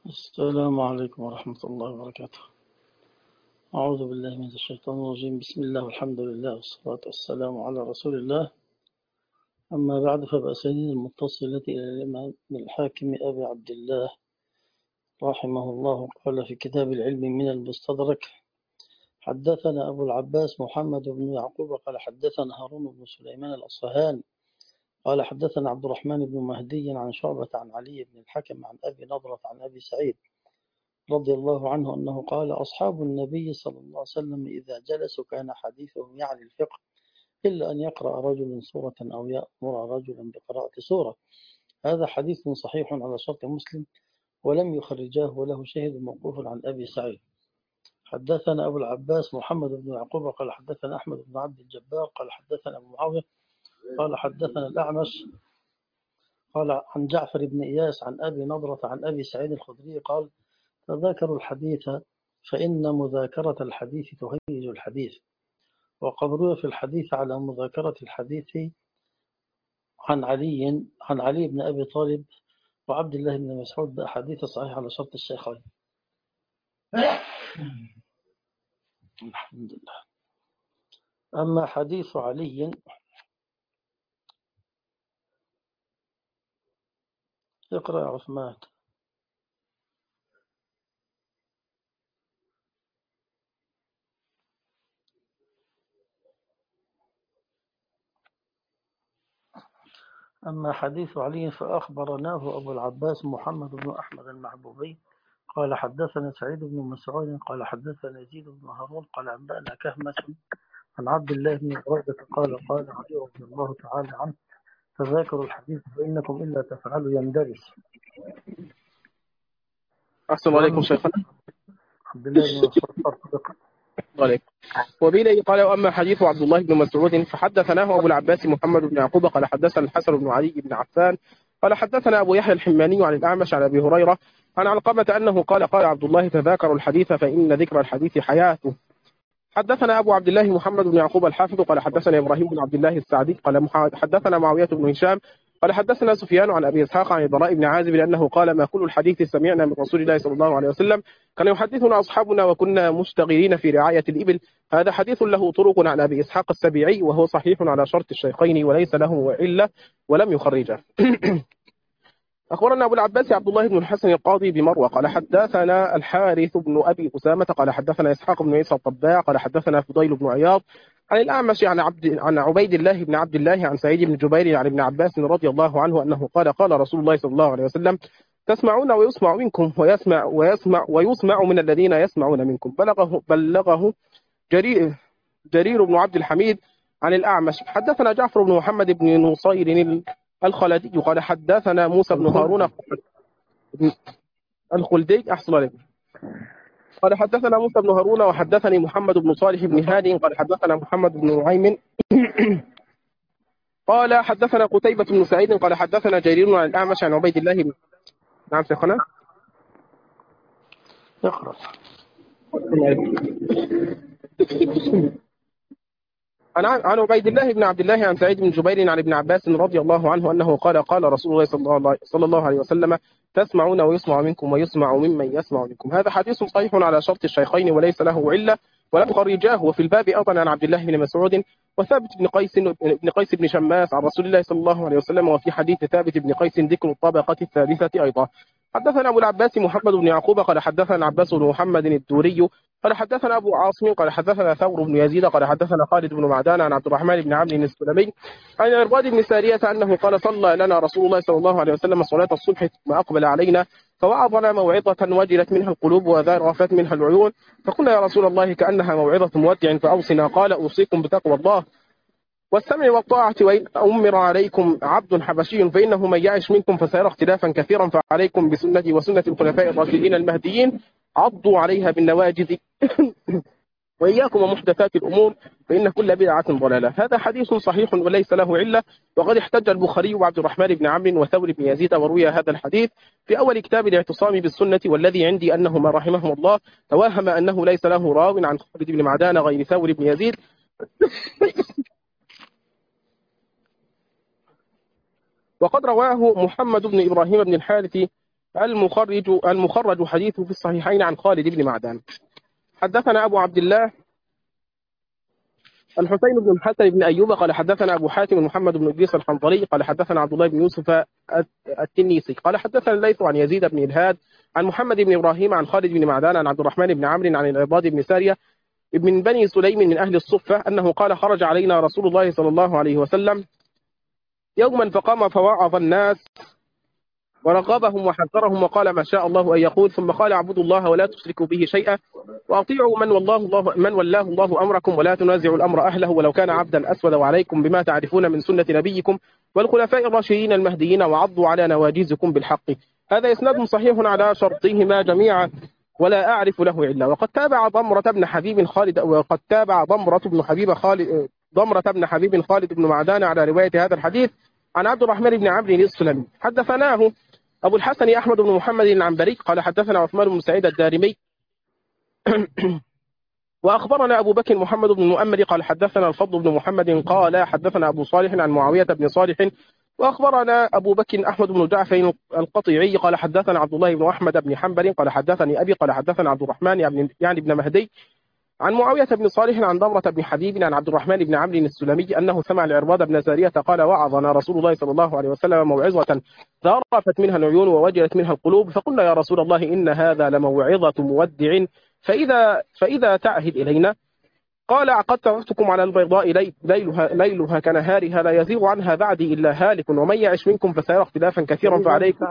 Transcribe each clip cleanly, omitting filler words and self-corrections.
السلام عليكم ورحمة الله وبركاته. أعوذ بالله من الشيطان الرجيم. بسم الله والحمد لله والصلاة والسلام على رسول الله. أما بعد، فبأسانيد المتصلة إلى الإمام الحاكم أبي عبد الله رحمه الله قال في كتاب العلم من المستدرك: حدثنا أبو العباس محمد بن يعقوب قال حدثنا هارون بن سليمان الأصفهاني قال حدثنا عبد الرحمن بن مهدي عن شعبة عن علي بن الحكم عن أبي نضرة عن أبي سعيد رضي الله عنه أنه قال: أصحاب النبي صلى الله عليه وسلم إذا جلسوا كان حديثهم يعني الفقه، إلا أن يقرأ رجل سورة أو يأمر رجلا بقراءة سورة. هذا حديث صحيح على شرط مسلم ولم يخرجاه، وله شاهد موقوف عن أبي سعيد. حدثنا أبو العباس محمد بن يعقوب قال حدثنا أحمد بن عبد الجبار قال حدثنا أبو معاوية قال حدثنا الأعمش قال عن جعفر بن إياس عن أبي نضرة عن أبي سعيد الخدري قال: تذاكروا الحديث فإن مذاكرة الحديث تهيج الحديث. وقد روي في الحديث على مذاكرة الحديث عن علي بن أبي طالب وعبد الله بن مسعود بأحاديث صحيحة على شرط الشيخين. الحمد لله. أما حديث علي، اقرأ يا عثمان. أما حديث علي فأخبرناه أبو العباس محمد بن أحمد المحبوبي قال حدثنا سعيد بن مسعود قال حدثنا يزيد بن هارون قال أنبأنا كهمة عن عبد الله بن بريدة قال قال علي رضي الله تعالى عنه: تذاكروا الحديث فإنكم إلا تفعلوا يندرس. أحسن عليكم شيخنا. عبد الله بن مسعود فرق. عليكم. وبه قال: وأما حديث عبد الله بن مسعود فحدثناه أبو العباس محمد بن يعقوب قال حدثنا الحسن بن علي بن عفان قال حدثنا أبو يحيى الحماني عن الأعمش عن أبي هريرة عن علقمة أنه قال: قال عبد الله: تذاكروا الحديث فإن ذكر الحديث حياته. حدثنا أبو عبد الله محمد بن يعقوب الحافظ قال حدثنا إبراهيم بن عبد الله السعدي قال حدثنا معاوية بن هشام قال حدثنا سفيان عن أبي إسحاق عن البراء بن عازب أنه قال: ما كل الحديث سمعنا من رسول الله صلى الله عليه وسلم كان يحدثنا أصحابنا وكنا مشتغلين في رعاية الإبل. هذا حديث له طرق عن أبي إسحاق السبيعي وهو صحيح على شرط الشيخين وليس له علة ولم يخرجه. أخبرنا أبو العباس عبد الله بن الحسن القاضي بمروى قال حدثنا الحارث بن أبي أسامة قال حدثنا إسحاق بن عيسى الطباع قال حدثنا فضيل بن عياض عن الأعمش عن عبيد الله بن عبد الله عن سعيد بن جبير عن ابن عباس رضي الله عنه أنه قال: قال رسول الله صلى الله عليه وسلم: تسمعون ويسمع منكم ويسمع من الذين يسمعون منكم. بلغه جرير بن عبد الحميد عن الأعمش. حدثنا جعفر بن محمد بن نصير الخلدي قال حدثنا موسى بن هارون الخلدي أحسن عليكم قال حدثنا موسى بن هارون وحدثني محمد بن صالح بن هادي قال حدثنا محمد بن نعيم قال حدثنا قتيبة بن سعيد قال حدثنا جرير عن الأعمش عن عبيد الله بن نعم شيخنا اقرأ. عن عبيد الله بن عبد الله عن سعيد بن جبير عن ابن عباس رضي الله عنه أنه قال: قال رسول الله صلى الله عليه وسلم: تسمعون ويسمع منكم ويسمع ممن يسمع منكم. هذا حديث صحيح على شرط الشيخين وليس له علة ولم خرجاه. وفي الباب أيضا عن عبد الله بن مسعود وثابت بن قيس بن شماس عن رسول الله صلى الله عليه وسلم. وفي حديث ثابت بن قيس ذكر الطبقة الثالثة أيضا. حدثنا أبو العباس محمد بن يعقوب قال حدثنا العباس بن محمد الدوري قال حدثنا أبو عاصم قال حدثنا ثور بن يزيد قال حدثنا خالد بن معدان عن عبد الرحمن بن عمرو السلمي عن العرباض بن سارية أنه قال: صلى لنا رسول الله صلى الله عليه وسلم صلاة الصبح ثم أقبل علينا فوعظنا موعظة وجلت منها القلوب وذرفت منها العيون، فقلنا: يا رسول الله كأنها موعظة مودع فأوصنا. قال: أوصيكم بتقوى الله والسمع والطاعة، وإن أمر عليكم عبد حبشي فإنه من يعش منكم فسيرى اختلافا كثيرا، فعليكم بسنتي وسنة الخلفاء الراشدين المهديين عضوا عليها بالنواجذ وإياكم ومحدثات الأمور فإن كل بدعة ضلالة. هذا حديث صحيح وليس له علة. وقد احتج البخاري وعبد الرحمن بن عمرو وثور بن يزيد وروي هذا الحديث في أول كتاب الاعتصام بالسنة، والذي عندي أنهما رحمهم الله توهم أنه ليس له راو عن خالد بن معدان غير ثور بن يزيد وقد رواه محمد بن إبراهيم بن الحارث المخرج حديثه في الصحيحين عن خالد بن معدان. حدثنا أبو عبد الله الحسين بن الحسن بن أيوب قال حدثنا أبو حاتم محمد بن إدريس الحنظلي قال حدثنا عبد الله بن يوسف التنيسي قال حدثنا الليث عن يزيد بن الهاد عن محمد بن إبراهيم عن خالد بن معدان عن عبد الرحمن بن عمرو عن العباد بن سارية ابن بني سليم من أهل الصفة أنه قال خرج علينا رسول الله صلى الله عليه وسلم يوما فقام فوعظ الناس ورغبهم وحذرهم وقال ما شاء الله أن يقول ثم قال اعبدوا الله ولا تشركوا به شيئا وأطيعوا من ولاه الله أمركم ولا تنازعوا الأمر أهله ولو كان عبدا أسود وعليكم بما تعرفون من سنة نبيكم والخلفاء الراشدين المهديين وعضوا على نواجذكم بالحق. هذا إسناد صحيح على شرطهما جميعا ولا أعرف له إلا. وقد تابع ضمرة بن حبيب خالد بن معدان على رواية هذا الحديث عن عبد الرحمن بن عمرو السلمي. حدثناه أبو الحسن أحمد بن محمد العنبري قال حدثنا عثمان بن سعيد الدارمي وأخبرنا أبو بكر محمد بن مؤمر قال حدثنا الفضل بن محمد قال حدثنا أبو صالح عن معاوية بن صالح وأخبرنا أبو بكر أحمد بن جعفر القطيعي قال حدثنا عبد الله بن أحمد بن حنبل قال حدثني أبي قال حدثنا عبد الرحمن يعني بن مهدي عن معاوية بن صالح عن ضمرة بن حبيب عن عبد الرحمن بن عمرو السلمي أنه سمع العرباض بن سارية قال وعظنا رسول الله صلى الله عليه وسلم موعظة ذرفت منها العيون ووجلت منها القلوب فقلنا يا رسول الله إن هذا لموعظة مودع فإذا تعهد إلينا قال عقد تركتكم على البيضاء ليلها كنهارها لا يزيغ عنها بعدي إلا هالك ومن يعش منكم فسيرى اختلافا كثيرا فعليكم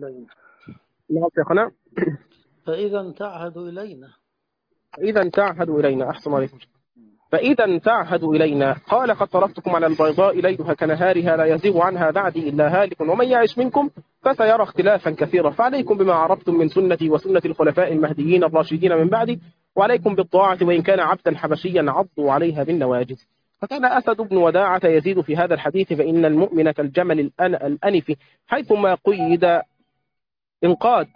فإذا تعهدوا إلينا إذا تعهدوا إلينا أحسن عليكم. فإذا تعهدوا إلينا قال قد تركتكم على البيضاء ليلها كنهارها لا يزيغ عنها بعدي إلا هالك ومن يعش منكم فسيرى اختلافا كثيرا فعليكم بما عرفتم من سنتي وسنة الخلفاء المهديين الراشدين من بعدي وعليكم بالطاعة وإن كان عبدا حبشيا عضوا عليها بالنواجذ. فكان أسد بن وداعة يزيد في هذا الحديث فإن المؤمن كالجمل الأنف حيثما قيد انقاد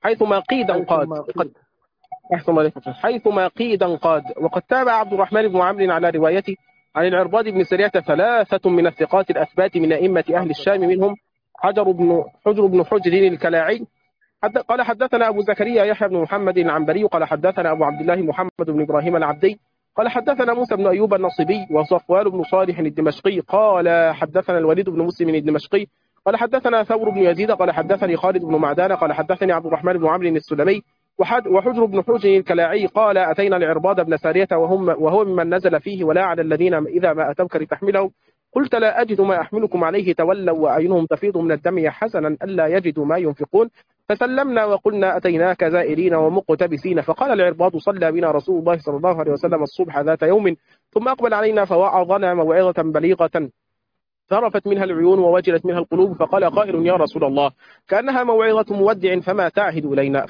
حيثما قيد انقاد. وقد تابع عبد الرحمن بن عمرو على روايته عن العرباض بن سرية ثلاثة من الثقات الأثبات من أئمة أهل الشام منهم حجر بن حجر الكلاعي قال حدثنا أبو زكريا يحيى بن محمد العنبري قال حدثنا أبو عبد الله محمد بن إبراهيم العبدي قال حدثنا موسى بن أيوب النصيبي وصفوان بن صالح الدمشقي قال حدثنا الوليد بن مسلم الدمشقي قال حدثنا ثور بن يزيد قال حدثني خالد بن معدان قال حدثني عبد الرحمن بن عمرو السلمي وحجر بن حجر الكلاعي قال أتينا العرباض بن سارية وهو ممن نزل فيه ولا على الذين إذا ما أتوك لتحملهم قلت لا أجد ما أحملكم عليه تولوا وأعينهم تفيض من الدم حسنا ألا يجدوا ما ينفقون فسلمنا وقلنا أتيناك زائرين ومقتبسين فقال العرباض صلى بنا رسول الله صلى الله عليه وسلم الصبح ذات يوم ثم أقبل علينا فوعظنا موعظة بليغة ذرفت منها العيون ووجلت منها القلوب فقال قائل يا رسول الله كأنها موعظة مودع فما تعهد إلينا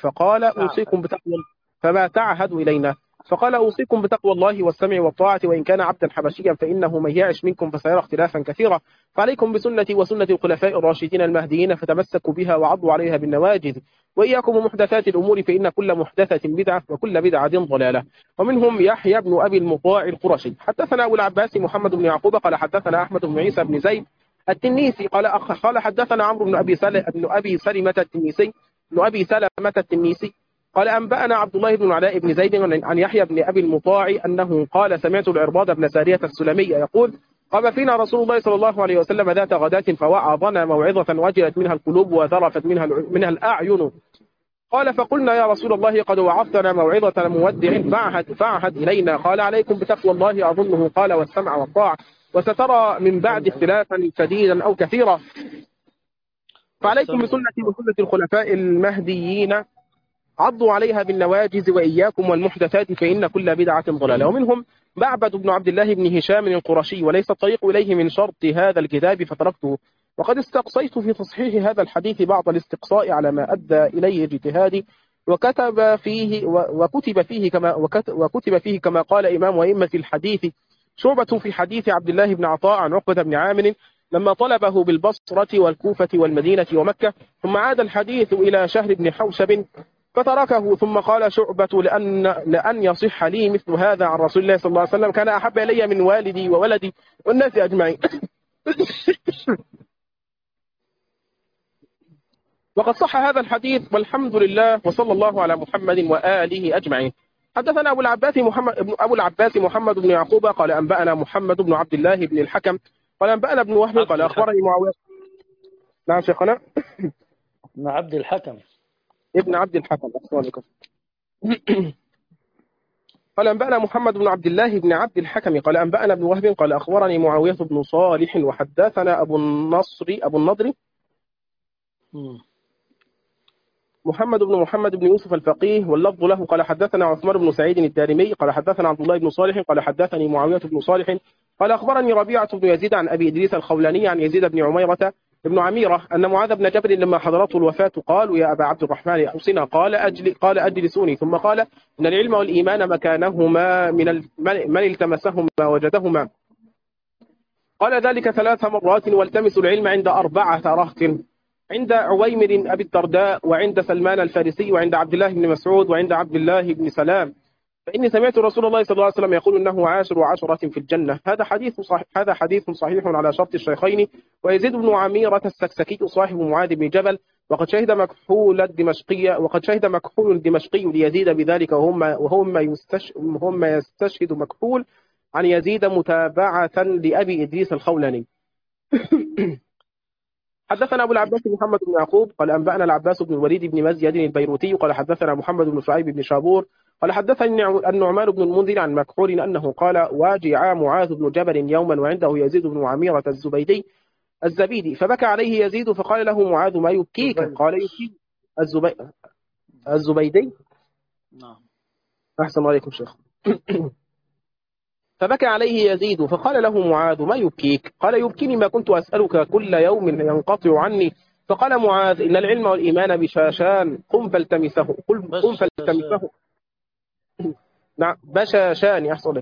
فقال أوصيكم بتقوى الله والسمع والطاعة وإن كان عبدا حبشيا فإنه من يعش منكم فسيرى اختلافا كثيرا فعليكم بسنتي وسنة الخلفاء الراشدين المهديين فتمسكوا بها وعضوا عليها بالنواجذ وإياكم ومحدثات الأمور فإن كل محدثة بدعة وكل بدعة ضلالة. ومنهم يحيى بن أبي المطاع القرشي حدثنا أبو العباس محمد بن يعقوب قال حدثنا أحمد بن عيسى بن زيد التنيسي قال حدثنا عمرو بن أبي سلمة التنيسي قال أنبأنا عبد الله بن علاء بن زيد عن يحيى بن أبي المطاع أنه قال سمعت العرباض بن سارية السلمي يقول قام فينا رسول الله صلى الله عليه وسلم ذات غداة فوعظنا موعظة وجلت منها القلوب وذرفت منها الأعين قال فقلنا يا رسول الله قد وعظتنا موعظة مودع فاعهد إلينا قال عليكم بتقوى الله أظنه قال والسمع والطاعة وسترى من بعد اختلافا شديدا أو كثيرا فعليكم بسنتي وسنة الخلفاء المهديين عضوا عليها بالنواجذ وإياكم والمحدثات فإن كل بدعة ضلالة. ومنهم معبد بن عبد الله بن هشام القرشي وليس الطريق إليه من شرط هذا الكتاب فتركته وقد استقصيت في تصحيح هذا الحديث بعض الاستقصاء على ما أدى إليه اجتهادي وكتب فيه كما قال إمام أئمة الحديث شعبة في حديث عبد الله بن عطاء عن عقبة بن عامر لما طلبه بالبصرة والكوفة والمدينة ومكة ثم عاد الحديث إلى شهر بن حوشب فتركه ثم قال شعبة لأن يصح لي مثل هذا عن رسول الله صلى الله عليه وسلم كان أحب إلي من والدي وولدي والناس أجمعين. وقد صح هذا الحديث والحمد لله، وصلى الله على محمد وآله أجمعين. حدثنا أبو العباس محمد بن يعقوب قال أنبأنا محمد بن عبد الله بن الحكم قال أنبأنا ابن وهب عبد قال الحكم. أخبرني معاوية. نعم شيخنا. ابن عبد الحكم. ابن عبد الحكم. قال أنبأنا محمد بن عبد الله بن عبد الحكم قال أنبأنا ابن وهب قال أخبرني معاوية بن صالح وحدثنا أبو النضر محمد بن يوسف الفقيه واللفظ له قال حدثنا عثمان بن سعيد الدارمي قال حدثنا عبد الله بن صالح قال حدثني معاوية بن صالح قال أخبرني ربيعة بن يزيد عن أبي إدريس الخولاني عن يزيد بن عميرة بن عميرة أن معاذ بن جبل لما حضرته الوفاة قالوا يا أبا عبد الرحمن أوصنا قال أجلسوني، ثم قال إن العلم والإيمان مكانهما من التمسهما وجدهما. قال ذلك 3 مرات والتمسوا العلم عند 4 رهط، عند عويمر أبي الدرداء وعند سلمان الفارسي وعند عبد الله بن مسعود وعند عبد الله بن سلام، فإني سمعت رسول الله صلى الله عليه وسلم يقول إنه عاشر 10 في الجنة. هذا حديث صحيح على شرط الشيخين. ويزيد بن عميرة السكسكي صاحب معاذ بن جبل وقد شهد مكحول الدمشقي ليزيد بذلك، وهم يستشهد مكحول عن يزيد متابعة لأبي إدريس الخولاني. حدثنا أبو العباس محمد بن يعقوب قال أنبأنا العباس بن الوليد بن مزيد البيروتي قال حدثنا محمد بن شعيب بن شابور قال حدثني النعمان بن المنذر عن مكحول أنه قال واجع معاذ بن جبل يوما وعنده يزيد بن عميرة الزبيدي فبكى عليه يزيد فقال له معاذ ما يبكيك؟ قال يبكي الزبيدي. نعم. أحسن الله عليكم شيخ. فبكى عليه يزيد فقال له معاذ ما يبكيك؟ قال يبكيني ما كنت أسألك كل يوم ينقطع عني. فقال معاذ إن العلم والإيمان بشاشان قم فالتمسه. نعم بشاشان. أحسن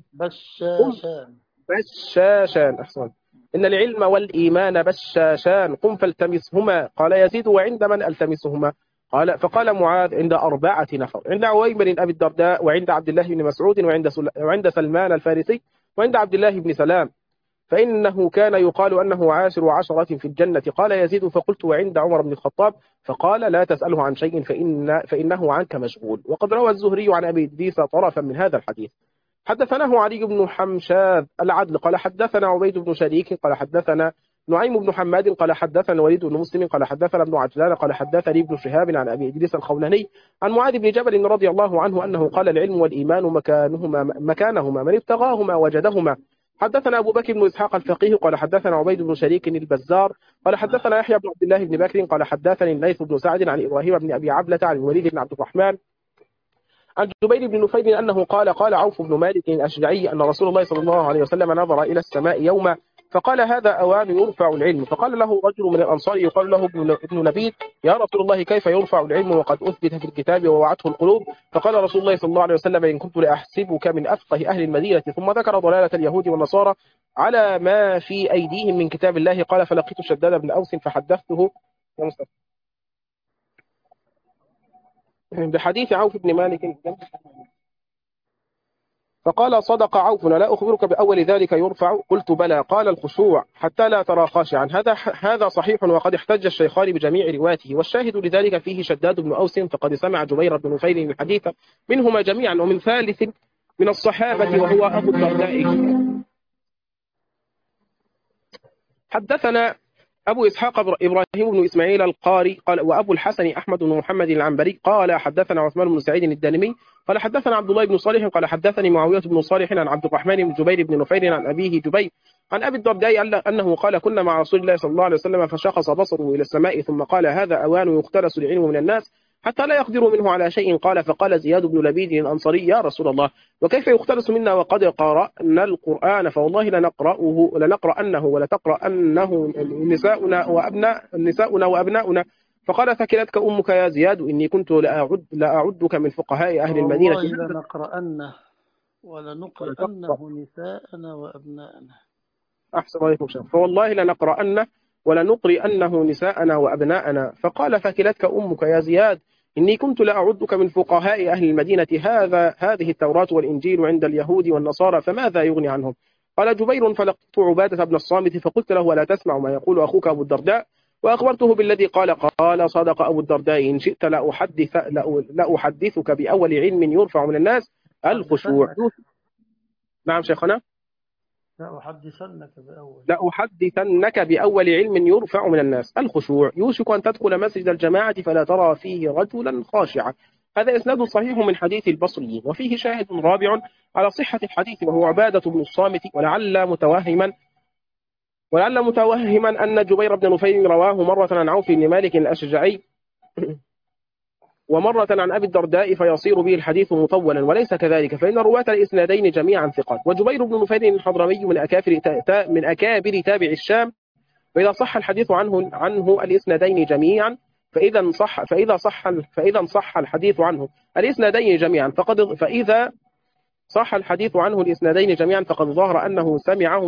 بشاشان. أحسن. إن العلم والإيمان بشاشان قم فالتمسهما. قال يزيد وعند من ألتمسهما؟ فقال معاذ عند 4 نفر، عند عويمر أبي الدرداء وعند عبد الله بن مسعود وعند سلمان الفارسي وعند عبد الله بن سلام، فإنه كان يقال أنه عاشر 10 في الجنة. قال يزيد فقلت وعند عمر بن الخطاب؟ فقال لا تسأله عن شيء فإنه عنك مشغول. وقد روى الزهري عن أبي إدريس طرفا من هذا الحديث. حدثناه علي بن حمشاذ العدل قال حدثنا عبيد بن شريك قال حدثنا نعيم بن حماد قال حدثنا الوليد بن مسلم قال حدثنا ابن عجلان قال حدثني ابن شهاب عن أبي إدريس الخولاني عن معاذ بن جبل رضي الله عنه أنه قال العلم والإيمان مكانهما من ابتغاهما وجدهما. حدثنا أبو بكر بن إسحاق الفقيه قال حدثنا عبيد بن شريك البزار قال حدثنا يحيى بن عبد الله بن بكر قال حدثني الليث بن سعد عن إبراهيم بن أبي عبلة عن الوليد بن عبد الرحمن عن جبير بن نفيل أنه قال عوف بن مالك الأشجعي أن رسول الله صلى الله عليه وسلم نظر إلى السماء يوما فقال هذا أوان يرفع العلم. فقال له رجل من الأنصار يقال له ابن نبيل يا رسول الله كيف يرفع العلم وقد أثبت في الكتاب ووعته القلوب؟ فقال رسول الله صلى الله عليه وسلم إن كنت لأحسبك من أفقه أهل المدينة. ثم ذكر ضلالة اليهود والنصارى على ما في أيديهم من كتاب الله. قال فلقيت شداد بن أوس فحدثته بحديث عوف بن مالك فقال صدق عوف لا أخبرك بأول ذلك يرفع؟ قلت بلى. قال الخشوع حتى لا ترى خاشعا. هذا صحيح وقد احتج الشيخان بجميع رواته، والشاهد لذلك فيه شداد بن أوس فقد سمع جبير بن نفيل الحديث منهما جميعا ومن ثالث من الصحابة وهو أبو الدرداء. حدثنا أبو إسحاق إبراهيم بن إسماعيل القاري قال وأبو الحسن أحمد بن محمد العنبري قال حدثنا عثمان بن سعيد الدانمي قال حدثنا عبد الله بن صالح قال حدثني معاوية بن صالح عن عبد الرحمن بن جبير بن نفير عن أبيه جبير عن أبي الدرداء أنه قال كنا مع رسول الله صلى الله عليه وسلم فشخص بصره إلى السماء ثم قال هذا أوان يختلس العلم من الناس حتى لا يقدر منه على شيء. قال فقال زياد بن لبيد الأنصاري يا رسول الله وكيف يختلس منا وقد قرأنا القرآن فوالله لنقرأنه ولتقرأنه نساؤنا وأبناؤنا. فقال ثكلتك أمك يا زياد إني كنت لأعدك من فقهاء أهل المدينة. والله لنقرأنه ولنقرأنه نساءنا وأبناءنا. أحسن عليكم شيخ. فوالله لنقرأنه ولنقرئنه نساءنا وأبناءنا. فقال ثكلتك أمك يا زياد إني كنت لأعدك من فقهاء أهل المدينة. هذه التوراة والإنجيل عند اليهود والنصارى فماذا يغني عنهم؟ قال جبير فلقيت عبادة بن الصامت فقلت له ولا تسمع ما يقول أخوك أبو الدرداء؟ وأخبرته بالذي قال. قال صدق أبو الدرداء إن شئت لأحدثك بأول علم يرفع من الناس الخشوع. حدثنك. نعم شيخنا. لا أحدثنك بأول. لأحدثنك بأول علم يرفع من الناس الخشوع. يوشك أن تدخل مسجد الجماعة فلا ترى فيه رجلا خاشعا. هذا إسناد صحيح من حديث البصري، وفيه شاهد رابع على صحة الحديث وهو عبادة بن الصامت. ولعل متوهما أن جبير بن نفيل رواه مرة عن عوف بن مالك الأشجعي ومرة عن أبي الدرداء فيصير به الحديث مطولا، وليس كذلك، فإن رواة الإسنادين جميعا ثقات. وجبير بن نفيل الحضرمي من أكابر تابع الشام، فإذا صح الحديث عنه الإسنادين جميعا فإذا صح الحديث عنه الإسنادين جميعا فقد ظهر أنه سمعه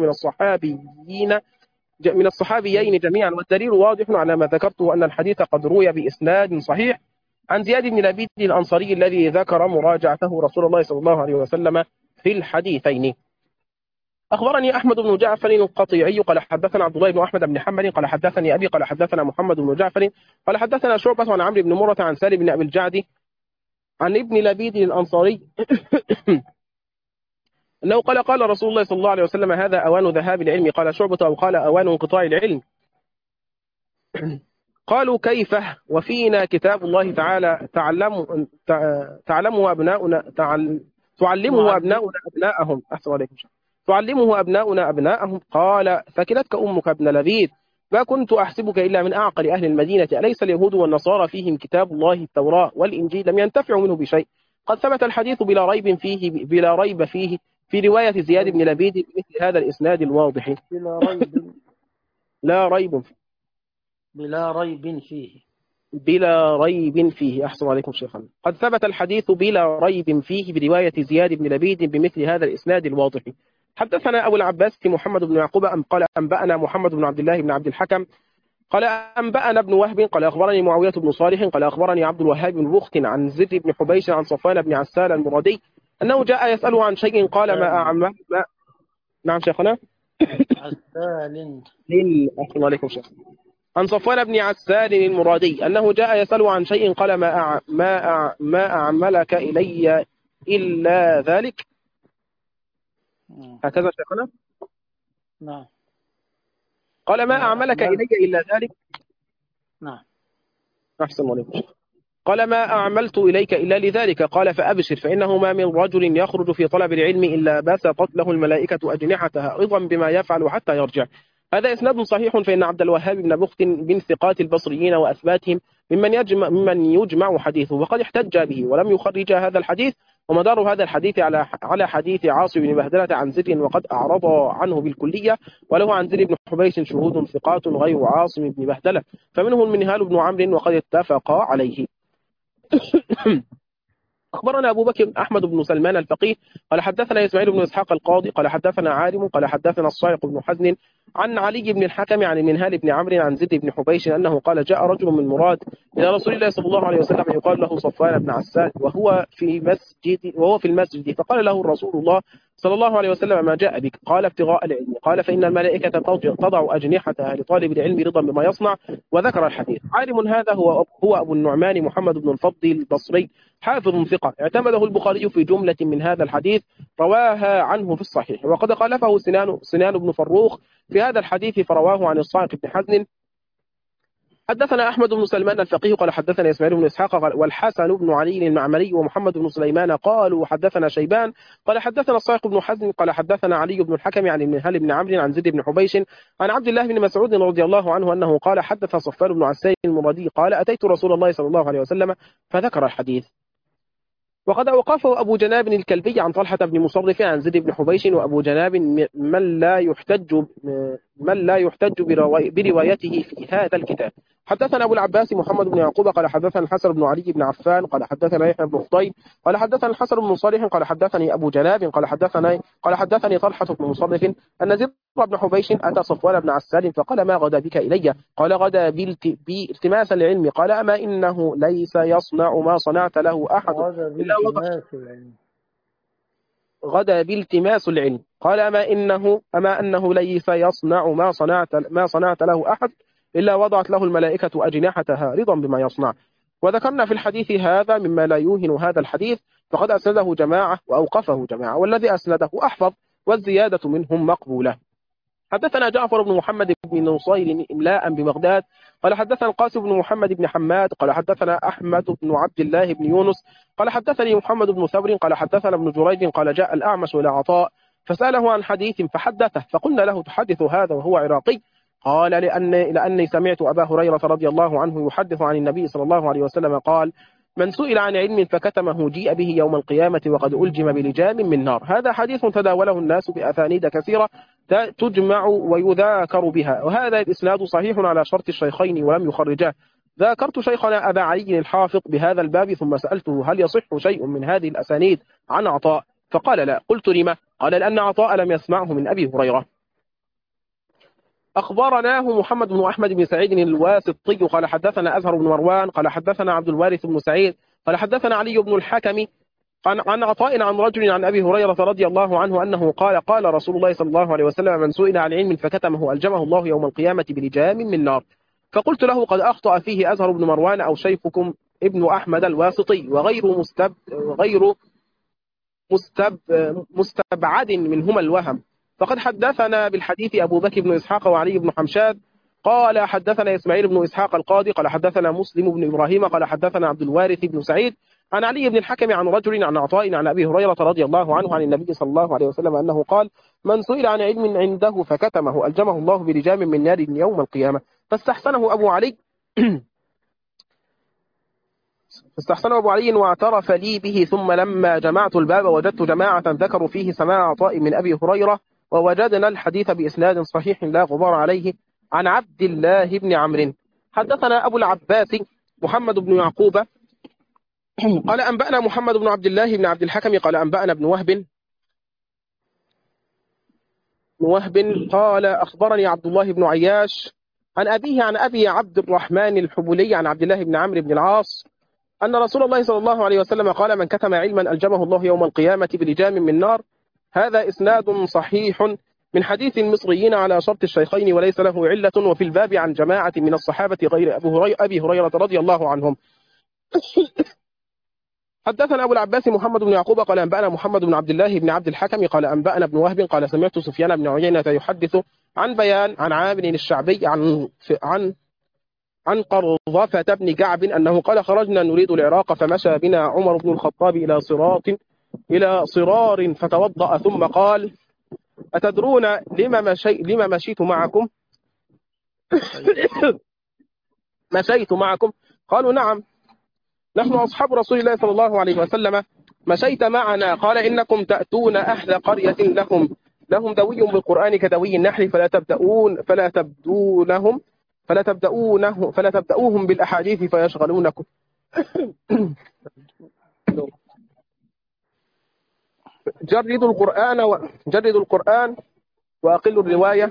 من الصحابيين جميعا. والدليل واضح على ما ذكرته أن الحديث قد روي بإسناد صحيح عن زياد بن لبيد الأنصاري الذي ذكر مراجعته رسول الله صلى الله عليه وسلم في الحديثين. أخبرني أحمد بن جعفر القطيعي قال حدثنا عبد الله بن أحمد بن حنبل قال حدثني أبي قال حدثنا محمد بن جعفر قال حدثنا شعبة عن عمرو بن مرة عن سالم بن أبي الجعد عن ابن لبيد الأنصاري أنه قال رسول الله صلى الله عليه وسلم هذا أوان ذهاب العلم. قال شعبة أو قال أوان انقطاع العلم. قالوا كيف وفينا كتاب الله تعالى تعلمه أبناؤنا أبناءهم. قال فكلتك أمك ابن لبيد ما كنت أحسبك إلا من أعقل أهل المدينة. أليس اليهود والنصارى فيهم كتاب الله التوراة والإنجيل لم ينتفعوا منه بشيء؟ قد ثبت الحديث بلا ريب فيه في رواية زياد بن لبيد بمثل هذا الإسناد الواضح. بلا ريب بلا ريب فيه. أحسن عليكم شيخنا. قد ثبت الحديث بلا ريب فيه برواية زياد بن لبيد بمثل هذا الإسناد الواضح. حدثنا أبو العباس محمد بن يعقوب قال أنبأنا محمد بن عبد الله بن عبد الحكم قال أنبأنا ابن وهب قال أخبرني معاوية بن صالح قال أخبرني عبد الوهاب بن بخت عن زر بن حبيش عن صفوان بن عسال المرادي أنه جاء يسأله عن شيء قال ما أعمل. نعم شيخنا. عسال. أحسن عليكم شيخ. عن صفوان بن عسال المرادي أنه جاء يسأله عن شيء قال ما أعملك إلي إلا ذلك. هكذا شيخنا. نعم. قال ما أعملك إلي إلا ذلك. نعم. أحسن عليكم. قال ما أعملت إليك إلا لذلك. قال فأبشر فإنه ما من رجل يخرج في طلب العلم إلا بسطت له الملائكة أجنحتها رضا بما يفعل حتى يرجع. هذا إسناد صحيح، فإن عبد الوهاب بن بخت من ثقات البصريين وأثباتهم ممن يجمع حديثه، وقد احتج به ولم يخرج هذا الحديث. ومدار هذا الحديث على حديث عاصم بن بهدلة عن زر وقد أعرض عنه بالكلية، وله عن زر بن حبيش شهود ثقات غير عاصم بن بهدلة، فمنهم المنهال بن عمرو وقد اتفقا عليه. أخبرنا أبو بكر أحمد بن سلمان الفقيه قال حدثنا إسماعيل بن إسحاق القاضي قال حدثنا عالم قال حدثنا الصاعق بن حزن عن علي بن الحكم عن المنهال بن عمرو عن زيد بن حبيش أنه قال جاء رجل من مراد إلى رسول الله صلى الله عليه وسلم يقال له صفوان بن عسال وهو في المسجد فقال له الرسول الله صلى الله عليه وسلم ما جاء بك؟ قال ابتغاء العلم. قال فإن الملائكة تضع أجنحتها لطالب العلم رضا بما يصنع، وذكر الحديث. عالم هذا هو أبو النعمان محمد بن الفضل البصري حافظ ثقة، اعتمده البخاري في جملة من هذا الحديث رواها عنه في الصحيح، وقد خالفه سنان بن فروخ في هذا الحديث فرواه عن الصاعق بن حزن. حدثنا أحمد بن سلمان الفقيه قال حدثنا إسماعيل بن إسحاق والحسن بن علي المعمري ومحمد بن سليمان قالوا حدثنا شيبان قال حدثنا الصاعق بن حزن قال حدثنا علي بن الحكم عن المنهال بن عمرو عن زيد بن حبيش عن عبد الله بن مسعود رضي الله عنه أنه قال حدث صفوان بن عسال المرادي قال أتيت رسول الله صلى الله عليه وسلم فذكر الحديث. وقد أوقفه أبو جناب الكلبي عن طلحة بن مصرف عن زيد بن حبيش، وأبو جناب من لا يحتج بروايته في هذا الكتاب. حدثنا أبو العباس محمد بن يعقوب قال حدثنا الحسن بن علي بن عفان قال حدثنا يحيى بن فضيل قال حدثنا الحسن بن صالح قال حدثني أبو جناب قال حدثني طلحة بن مصرف أن زيد بن حبيش أتى صفوان بن عسال فقال ما غدا بك إلي؟ قال غدا بالتماس العلم. قال أما إنه ليس يصنع ما صنعت له أحد غدا بالتماس العلم. قال أما أنه ليس يصنع ما صنعت له أحد إلا وضعت له الملائكة أجنحتها رضا بما يصنع. وذكرنا في الحديث هذا مما لا يوهن هذا الحديث، فقد أسنده جماعة وأوقفه جماعة، والذي أسنده أحفظ والزيادة منهم مقبولة. حدثنا جعفر بن محمد بن نصير إملاء ببغداد قال حدثنا القاسم بن محمد بن حماد قال حدثنا أحمد بن عبد الله بن يونس قال حدثني محمد بن ثور قال حدثنا ابن جريج قال جاء الأعمش إلى عطاء فسأله عن حديث فحدثه، فقلنا له تحدث هذا وهو عراقي؟ قال لأني سمعت أبا هريرة رضي الله عنه يحدث عن النبي صلى الله عليه وسلم قال: من سئل عن علم فكتمه جيء به يوم القيامة وقد ألجم بلجام من نار. هذا حديث تداوله الناس بأسانيد كثيرة تجمع ويذاكر بها، وهذا الإسناد صحيح على شرط الشيخين ولم يخرجاه. ذاكرت شيخنا أبا علي الحافظ بهذا الباب ثم سألته هل يصح شيء من هذه الأسانيد عن عطاء؟ فقال لا. قلت لما؟ قال لأن عطاء لم يسمعه من أبي هريرة. أخبرناه محمد بن أحمد بن سعيد الواسطي قال حدثنا أزهر بن مروان قال حدثنا عبد الوارث بن سعيد قال حدثنا علي بن الحكم عن عطاء عن رجل عن أبي هريرة رضي الله عنه أنه قال: قال رسول الله صلى الله عليه وسلم: من سئل عن علم فكتمه ألجمه الله يوم القيامة بلجام من نار. فقلت له: قد أخطأ فيه أزهر بن مروان أو شيخكم ابن أحمد الواسطي، وغير مستبعد منهما الوهم. فقد حدثنا بالحديث أبو بكر بن إسحاق وعلي بن حمشاد قال حدثنا إسماعيل بن إسحاق القاضي قال حدثنا مسلم بن إبراهيم قال حدثنا عبد الوارث بن سعيد عن علي بن الحكم عن رجل عن عطاء عن أبي هريرة رضي الله عنه عن النبي صلى الله عليه وسلم أنه قال: من سئل عن علم عنده فكتمه ألجمه الله بلجام من نار يوم القيامة. فاستحسنه أبو علي واعترف لي به. ثم لما جمعت الباب وجدت جماعة ذكروا فيه سماع عطاء من أبي هريرة، ووجدنا الحديث بإسناد صحيح لا غبار عليه عن عبد الله بن عمرو. حدثنا أبو العباس محمد بن يعقوب قال أنبأنا محمد بن عبد الله بن عبد الحكم قال أنبأنا ابن وهب قال أخبرني عبد الله بن عياش عن أبيه عن أبي عبد الرحمن الحبلي عن عبد الله بن عمرو بن العاص أن رسول الله صلى الله عليه وسلم قال: من كتم علما ألجمه الله يوم القيامة بلجام من نار. هذا إسناد صحيح من حديث المصريين على شرط الشيخين وليس له علة، وفي الباب عن جماعة من الصحابة غير أبي هريرة رضي الله عنهم. حدثنا أبو العباس محمد بن يعقوب قال أنبأنا محمد بن عبد الله بن عبد الحكم قال أنبأنا ابن وهب قال سمعت سفيان بن عيينة يحدث عن بيان عن عامر الشعبي عن قرظفة بن كعب أنه قال: خرجنا نريد العراق فمشى بنا عمر بن الخطاب إلى صرار فتوضأ ثم قال: أتدرون لما مشيت معكم؟ مشيت معكم؟ قالوا: نعم، نحن أصحاب رسول الله صلى الله عليه وسلم. مشيت معنا؟ قال: إنكم تأتون أهل قرية لهم دوي بالقرآن كدوي النحل فلا تبدأوهم بالأحاديث فيشغلونكم. جردوا القرآن وأقلوا الرواية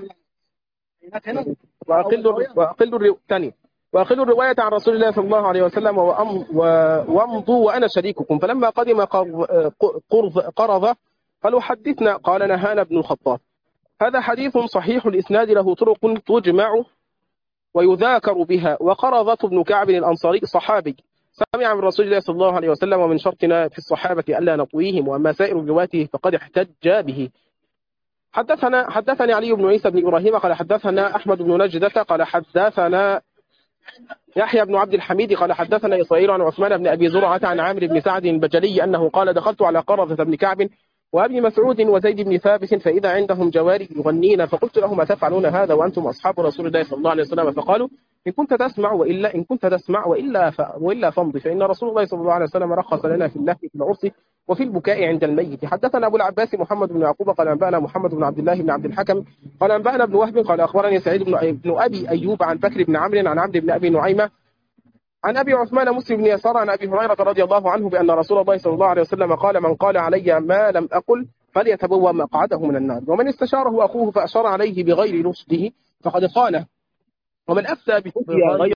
وأقلوا الرواية عن رسول الله صلى الله عليه وسلم وامضوا وأنا شريككم. فلما قدم قرظة قالوا: حدثنا. قال: نهانا ابن الخطاب. هذا حديث صحيح الإسناد له طرق تجمع ويذاكر بها. وقرظة بن كعب الأنصاري صحابي سمع من رسول الله صلى الله عليه وسلم، ومن شرطنا في الصحابة ألا نطويهم، وأما سائر رواته فقد احتج به. حدثني علي بن عيسى بن إبراهيم قال حدثنا أحمد بن نجدة قال حدثنا يحيى بن عبد الحميد قال حدثنا إسرائيل عن عثمان بن أبي زرعة عن عامر بن سعد البجلي أنه قال: دخلت على قرظة بن كعب وأبي مسعود وزيد بن ثابت فإذا عندهم جواري يغنين، فقلت لهم: أتفعلون هذا وأنتم أصحاب رسول الله صلى الله عليه وسلم؟ فقالوا: إن كنت تسمع وإلا فامضي، فإن رسول الله صلى الله عليه وسلم رخص لنا في اللهو في العرس وفي البكاء عند الميت. حدثنا أبو العباس محمد بن يعقوب قال أنبأنا محمد بن عبد الله بن عبد الحكم قال أنبأنا ابن وهب قال أخبرني سعيد بن أبي أيوب عن بكر بن عمرو عن عمرو بن أبي نعيمة عن أبي عثمان مسلم بن يسار عن أبي هريرة رضي الله عنه بأن رسول الله صلى الله عليه وسلم قال: من قال علي ما لم أقل فليتبوأ مقعده من النار، ومن استشاره أخوه فأشار عليه بغير رشده فقد خانه، ومن أفتى بفتيا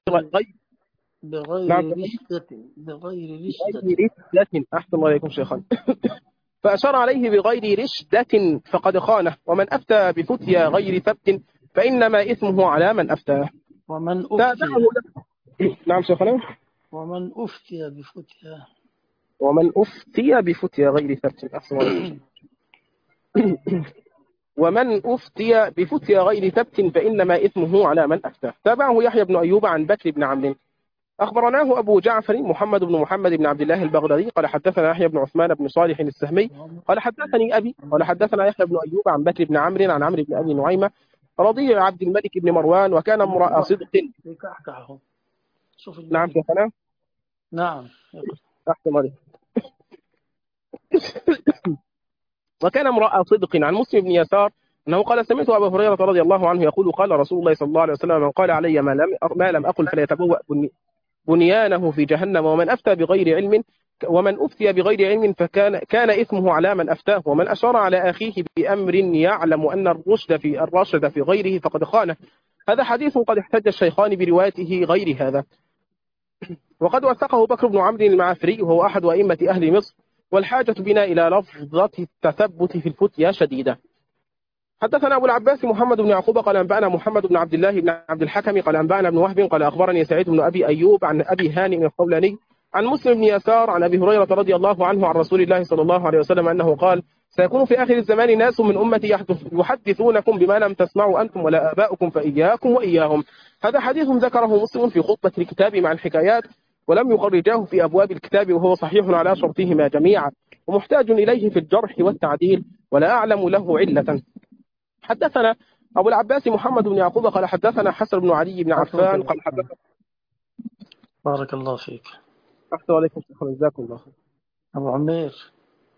بغير رشدة أحسن الله عليكم شيخا فأشار عليه بغير رشدة فقد خانه، ومن أفتى بفتيا غير ثبت فإنما إثمه على من أفتاه. ومن تابعه أفتي نعم شيخنا. ومن أفتي بفتيا. ومن أفتي بفتيا غير ثبت، أحسن عليكم. ومن أفتي بفتيا غير ثبت فإنما إثمه على من أفتاه. تابعه يحيى بن أيوب عن بكر بن عمرو. أخبرناه أبو جعفر محمد بن محمد بن عبد الله البغدادي قال حدثنا يحيى بن عثمان بن صالح السهمي قال حدثني أبي قال حدثنا يحيى بن أيوب عن بكر بن عمرو عن عمرو بن أبي نعيمة رضي عبد الملك بن مروان وكان امرأ صدق. يكحكحه. شوف نعم الملك. شيخنا. نعم يقول. أحسن عليك. وكان امرأ صدق. عن مسلم بن يسار أنه قال سمعت أبا هريرة رضي الله عنه يقول قال رسول الله صلى الله عليه وسلم من قال علي ما لم أقل فليتبوأ بنيانه في جهنم. ومن أفتى بغير علم ومن أفتي بغير علم كان إثمه على من أفتاه. ومن أشار على أخيه بأمر يعلم أن الرشد في غيره فقد خانه. هذا حديث قد احتج الشيخان بروايته غير هذا. وقد وثقه بكر بن عمرو المعافري وهو أحد أئمة أهل مصر. والحاجة بنا إلى لفظة التثبت في الفتيا شديدة. حدثنا أبو العباس محمد بن يعقوب قال أنبأنا محمد بن عبد الله بن عبد الحكم قال أنبأنا ابن وهب قال أخبرني سعيد بن أبي أيوب عن أبي هانئ القولاني عن مسلم بن يسار عن أبي هريرة رضي الله عنه عن رسول الله صلى الله عليه وسلم أنه قال سيكون في آخر الزمان ناس من أمتي يحدثونكم بما لم تسمعوا أنتم ولا آباؤكم فإياكم وإياهم. هذا حديث ذكره مسلم في خطبة الكتاب مع الحكايات ولم يخرجاه في أبواب الكتاب وهو صحيح على شرطهما جميعا ومحتاج إليه في الجرح والتعديل ولا أعلم له علة. حدثنا أبو العباس محمد بن يعقوب قال حدثنا حسن بن علي بن عفان قال حدثنا. بارك الله فيك. أحسن عليكم شيخنا جزاكم الله خير. أبو عمير.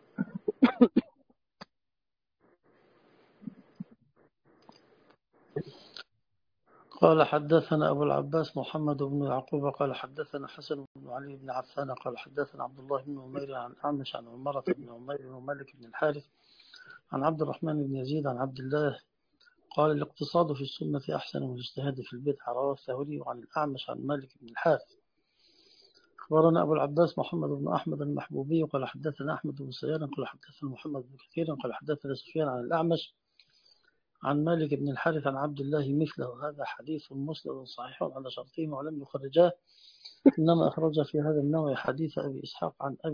قال حدثنا أبو العباس محمد بن يعقوب قال حدثنا حسن بن علي بن عفان قال حدثنا عبد الله بن عمير عن أعمش عن عمرة بن عمير ومالك بن الحارث عن عبد الرحمن بن يزيد عن عبد الله قال الاقتصاد في السنة أحسن من الاجتهاد في البدعة. رواه الثوري عن الأعمش عن مالك بن الحارث. أخبرنا أبو العباس محمد بن أحمد المحبوبي قال حدثنا أحمد بن سيار قال حدثنا محمد بن كثير قال حدثنا سفيان عن الأعمش عن مالك بن الحارث عن عبد الله مثله. هذا حديث مسند صحيح على شرطهما ولم يخرجاه، إنما أخرج في هذا النوع حديث أبي إسحاق عن أبي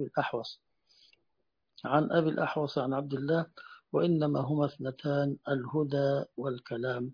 الأحوص عن عبد الله وإنما هما اثنتان الهدى والكلام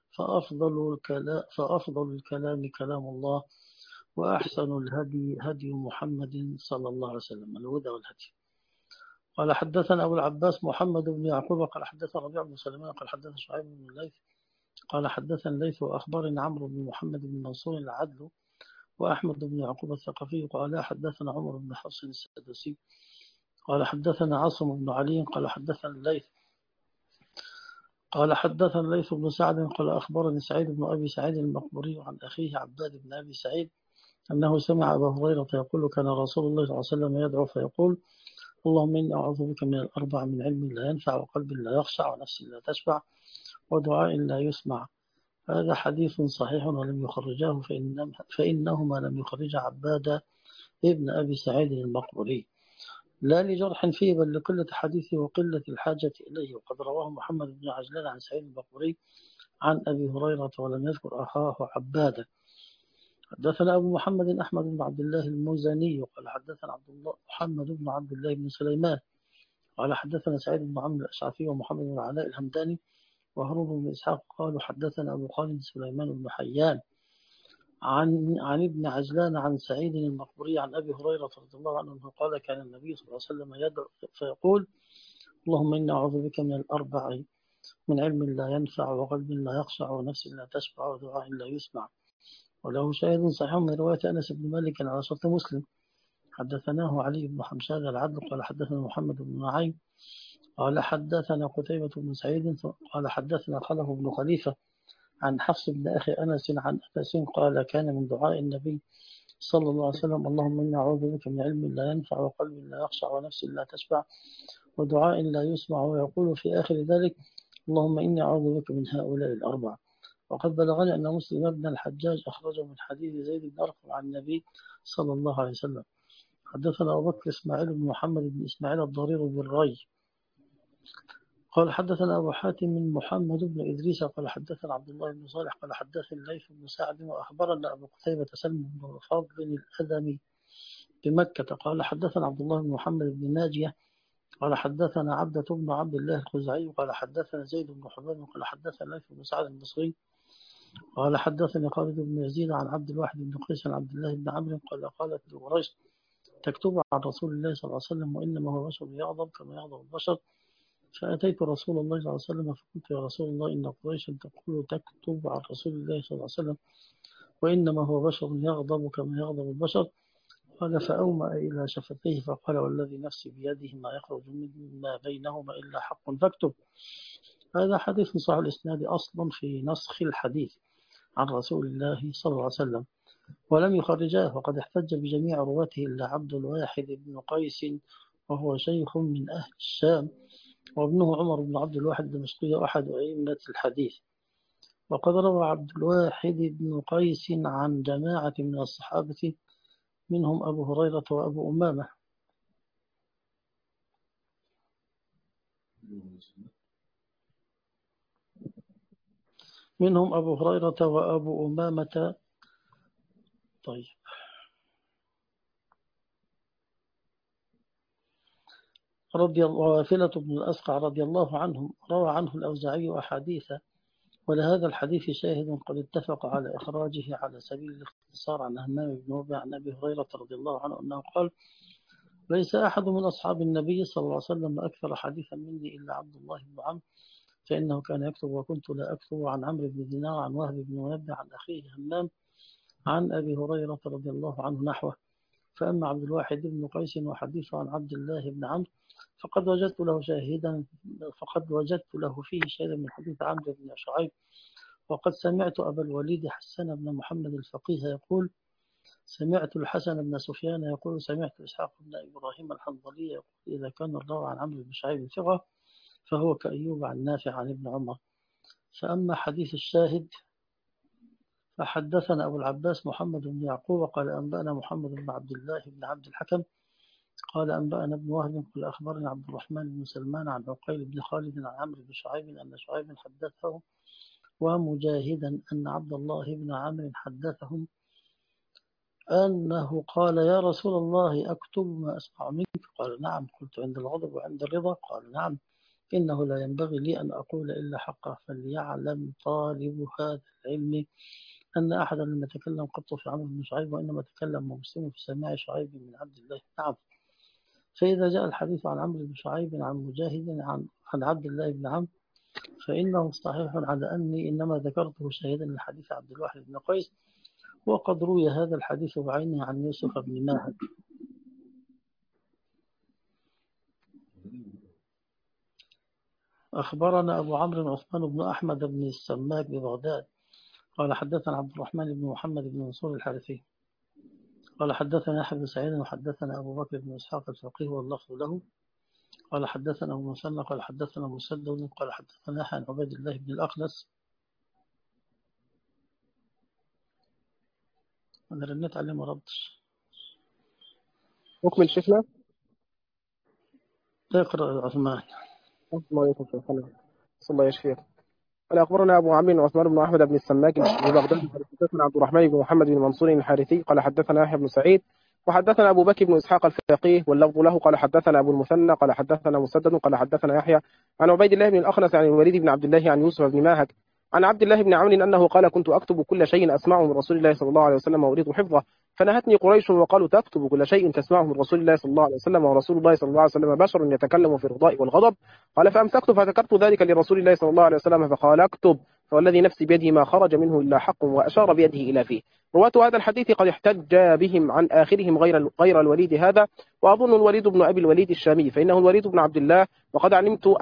فأفضل الكلام كلام الله وأحسن الهدي هدي محمد صلى الله عليه وسلم. الهدى والهدي. قال حدثنا أبو العباس محمد بن يعقوب قال حدثنا ربيع بن سليمان قال حدثنا شعيب بن الليث قال حدثنا الليث وأخبرنا عمرو بن محمد بن منصور العدل وأحمد بن يعقوب الثقفي قال حدثنا عمر بن حفص السدوسي قال حدثنا عاصم بن علي قال حدثنا الليث بن سعد قال أخبرني سعيد بن أبي سعيد المقبوري عن أخيه عباد بن أبي سعيد أنه سمع أبا هريرة يقول كان رسول الله صلى الله عليه وسلم يدعو فيقول اللهم إني أعوذ بك من الأربع من علم لا ينفع وقلب لا يخشع ونفس لا تشبع ودعاء لا يسمع. هذا حديث صحيح ولم يخرجاه فإنهما لم يخرج عباد ابن أبي سعيد المقبوري لا لجرح فيه بل لقلة حديثه وقلة الحاجة إليه. وقد رواه محمد بن عجلان عن سعيد المقبوري عن أبي هريرة ولم يذكر أخاه عبادة. حدثنا أبو محمد أحمد بن عبد الله المزني قال حدثنا عبد الله محمد بن عبد الله بن سليمان قال حدثنا سعيد بن عمرو الأشعثي ومحمد بن علاء الهمداني وهارون بن إسحاق قالوا حدثنا أبو خالد سليمان بن حيان عن ابن عجلان عن سعيد المقبوري عن أبي هريرة رضي الله عنه قال كان النبي صلى الله عليه وسلم يدعو فيقول اللهم إني أعوذ بك من الأربع من علم لا ينفع وقلب لا يخشع ونفس لا تشبع ودعاء لا يسمع. وله شاهد صحيح من رواية أنس بن مالك على شرط مسلم. حدثناه علي بن حمشاد العدل قال حدثنا محمد بن نعيم قال حدثنا قتيبة بن سعيد قال حدثنا خلف بن خليفة عن حفص بن أخي أنس عن أنس قال كان من دعاء النبي صلى الله عليه وسلم اللهم إني أعوذ بك من علم لا ينفع وقلب لا يخشع ونفس لا تشبع ودعاء لا يسمع. ويقول في آخر ذلك اللهم إني أعوذ بك من هؤلاء الأربعة. وقد بلغني أن مسلم بن الحجاج أخرجه من حديث زيد بن أرقم عن النبي صلى الله عليه وسلم. حدثنا أبو بكر إسماعيل بن محمد بن إسماعيل الضرير بالري قال حدثنا أبو حاتم محمد بن إدريس قال حدثنا عبد الله بن صالح قال حدثنا الليث بن سعد وأخبرنا أبو قتيبة سلم بن فضل الأدمي بمكة قال حدثنا عبد الله بن محمد بن ناجية قال حدثنا عبدة بن عبد الله الخزاعي قال حدثنا زيد بن حباب قال حدثنا ليث بن سعد البصري قال حدثني خالد بن يزيد عن عبد الواحد بن قيس عن عبد الله بن عمرو قال قالت قريش تكتب عن رسول الله صلى الله عليه وسلم وإنما هو بشر يغضب كما يغضب البشر. فأتيت رسول الله صلى الله عليه وسلم فقلت يا رسول الله إن قريشا تقول تكتب عن رسول الله صلى الله عليه وسلم وإنما هو بشر يغضب كما يغضب البشر. قال فأومأ إلى شفتيه فقال والذي نفسي بيده ما يخرج مما بينهما إلا حق فاكتب. هذا حديث صحيح الإسناد أصلا في نسخ الحديث عن رسول الله صلى الله عليه وسلم ولم يخرجاه وقد احتج بجميع رواته إلا عبد الواحد بن قيس وهو شيخ من أهل الشام وابنه عمر بن عبد الواحد الدمشقي أحد أئمة الحديث. وقد روى عبد الواحد بن قيس عن جماعة من الصحابة منهم أبو هريرة وأبو أمامة طيب رضي الله وافلة بن الأسقع رضي الله عنهم روى عنه الأوزاعي أحاديث ولهذا الحديث شاهد قد اتفق على إخراجه على سبيل الاختصار عن همام بن وهب عن أبي هريرة رضي الله عنه أنه قال ليس أحد من أصحاب النبي صلى الله عليه وسلم أكثر حديثا مني إلا عبد الله بن عمرو فإنه كان يكتب وكنت لا أكتب عن عمرو بن دينار عن وهب بن منبه عن أخيه همام عن أبي هريرة رضي الله عنه نحوه. فأما عبد الواحد بن قيس وحديثه عن عبد الله بن عمرو فقد وجدت له فيه شاهدا من حديث عمرو بن شعيب وقد سمعت أبا الوليد حسن بن محمد الفقيه يقول سمعت الحسن بن سفيان يقول سمعت إسحاق بن إبراهيم الحنظلي يقول إذا كان الراوي عن عمرو بن شعيب ثقة فهو كأيوب عن نافع عن ابن عمر. فأما حديث الشاهد فحدثنا أبو العباس محمد بن يعقوب قال أنبأنا محمد بن عبد الله بن عبد الحكم قال أنبأنا ابن وهب قال أخبرنا عبد الرحمن بن سلمان عن عقيل بن خالد عن عمرو بن شعيب أن شعيب حدثه ومجاهدا أن عبد الله بن عمرو حدثهم أنه قال يا رسول الله أكتب ما أسمع منك قال نعم. قلت عند الغضب وعند الرضا قال نعم. إنه لا ينبغي لي أن أقول إلا حقه فليعلم طالب هذا العلم أن أحدا لم يتكلم قط في عمرو بن شعيب وإنما تكلم مسلم في سماع شعيب من عبد الله بن عمرو. فإذا جاء الحديث عن عمرو بن شعيب عن مجاهد عن عبد الله بن عمرو فإنه صحيح على أني إنما ذكرته شاهدا لحديث عبد الواحد بن قيس وقد روي هذا الحديث بعينه عن يوسف بن ماهك. أخبرنا أبو عمرو عثمان بن أحمد بن السماك ببغداد قال حدثنا عبد الرحمن بن محمد بن منصور الحارثي قال حدثنا يحيى بن سعيد وحدثنا أبو بكر بن إسحاق الفقيه واللفظ له قال حدثنا أبو مسلم قال حدثنا مسدد قال حدثنا يحيى عن عبيد الله بن الأخنس. أنا رنيت عليه ما ردش. نكمل شيخنا. اقرأ عثمان. السلام عليكم شيخنا. صلى الله يشفيك. قال أخبرنا أبو عمرو عثمان بن أحمد بن السماك ببغداد قال حدثنا عبد الرحمن بن محمد بن منصور الحارثي قال حدثنا يحيى بن سعيد وحدثنا أبو بكر بن إسحاق الفقيه واللفظ له قال حدثنا أبو المثنى قال حدثنا مسدد قال حدثنا يحيى عن عبيد الله بن الأخنس عن الوليد بن عبد الله عن يوسف بن ماهك عن عبد الله بن عون أنه قال كنت أكتب كل شيء أسمعه من رسول الله صلى الله عليه وسلم وأريد حفظه فنهتني قريش وقالوا تكتب كل شيء تسمعه من رسول الله صلى الله عليه وسلم ورسول الله صلى الله عليه وسلم بشر يتكلم في الرضاء والغضب. قال فأمسكت فذكرت ذلك لرسول الله صلى الله عليه وسلم فقال اكتب فوالذي نفسي بيده ما خرج منه إلا حق وأشار بيده إلى فيه. رواة هذا الحديث قد احتج بهم عن آخرهم غير الوليد هذا وأظن الوليد بن أبي الوليد الشامي فإنه الوليد بن عبد الله وقد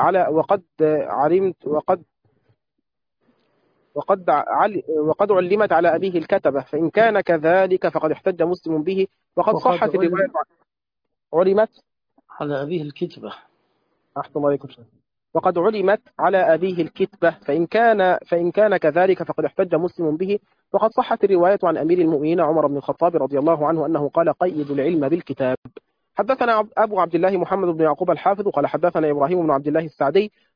علمت على أبيه الكتبة فإن كان كذلك فقد احتج مسلم به وقد صحت الرواية علمت على أبيه الكتبة. أحسن الله عليكم. وقد علمت على أبيه الكتبة فإن كان كذلك فقد احتج مسلم به وقد صحت الرواية عن أمير المؤمنين عمر بن الخطاب رضي الله عنه أنه قال قيد العلم بالكتاب. حدثنا أبو عبد الله محمد بن يعقوب الحافظ قال حدثنا إبراهيم بن عبد الله السعدي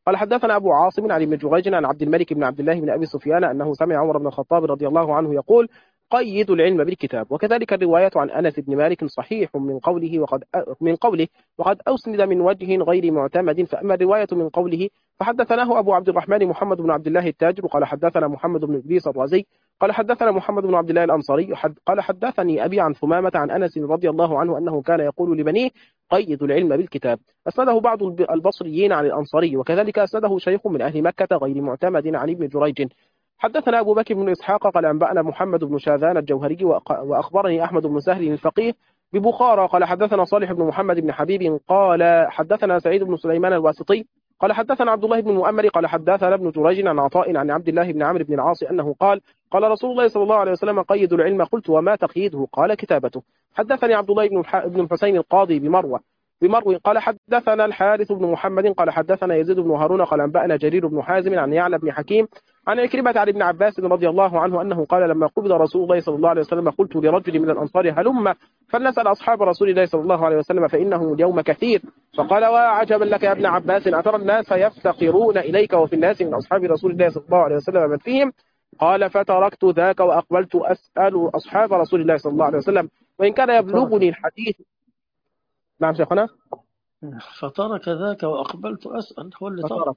قال حدثنا أبو عاصم عن ابن جريج عن عبد الملك بن عبد الله بن أبي سفيان أنه سمع عمر بن الخطاب رضي الله عنه يقول قيدوا العلم بالكتاب. وكذلك الرواية عن أنس بن مالك صحيح من قوله وقد أسند من وجه غير معتمد. فأما الرواية من قوله فحدثناه أبو عبد الرحمن محمد بن عبد الله التاجر قال حدثنا محمد بن إدريس الرازي قال حدثنا محمد بن عبد الله الأنصاري قال حدثني أبي عن ثمامة عن أنس رضي الله عنه أنه كان يقول لبنيه قيدوا العلم بالكتاب. أسنده بعض البصريين عن الأنصاري، وكذلك أسنده شيخ من أهل مكة غير معتمد عن ابن جريج. حدثنا أبو بكر بن إسحاق قال أنبأنا محمد بن شاذان الجوهري وأخبرني أحمد بن سهل الفقيه ببخارى قال حدثنا صالح بن محمد بن حبيب قال حدثنا سعيد بن سليمان الواسطي قال حدثنا عبد الله بن المؤمر قال حدثنا ابن جريج عن عطاء عن عبد الله بن عمرو بن العاص أنه قال قال رسول الله صلى الله عليه وسلم قيدوا العلم. قلت وما تقييده؟ قال كتابته. حدثني عبد الله بن الحسين القاضي بمروي قال حدثنا الحارث بن محمد قال حدثنا يزيد بن هارون قال أنبأنا جرير بن حازم عن يعلى بن حكيم عن عكرمة عن ابن عباس رضي الله عنه أنه قال لما قبض رسول الله صلى الله عليه وسلم قلت لرجل من الأنصار هلم فلنسأل أصحاب رسول الله صلى الله عليه وسلم فإنهم اليوم كثير. فقال وعجبا لك يا ابن عباس أترى الناس يفتقرون إليك وفي الناس من أصحاب رسول الله صلى الله عليه وسلم من فيهم؟ قال فتركت ذاك وأقبلت أسأل أصحاب رسول الله صلى الله عليه وسلم وإن كان يبلغني الحديث. نعم شيخنا. فترك ذاك وأقبلت أسأل هو اللي ترك.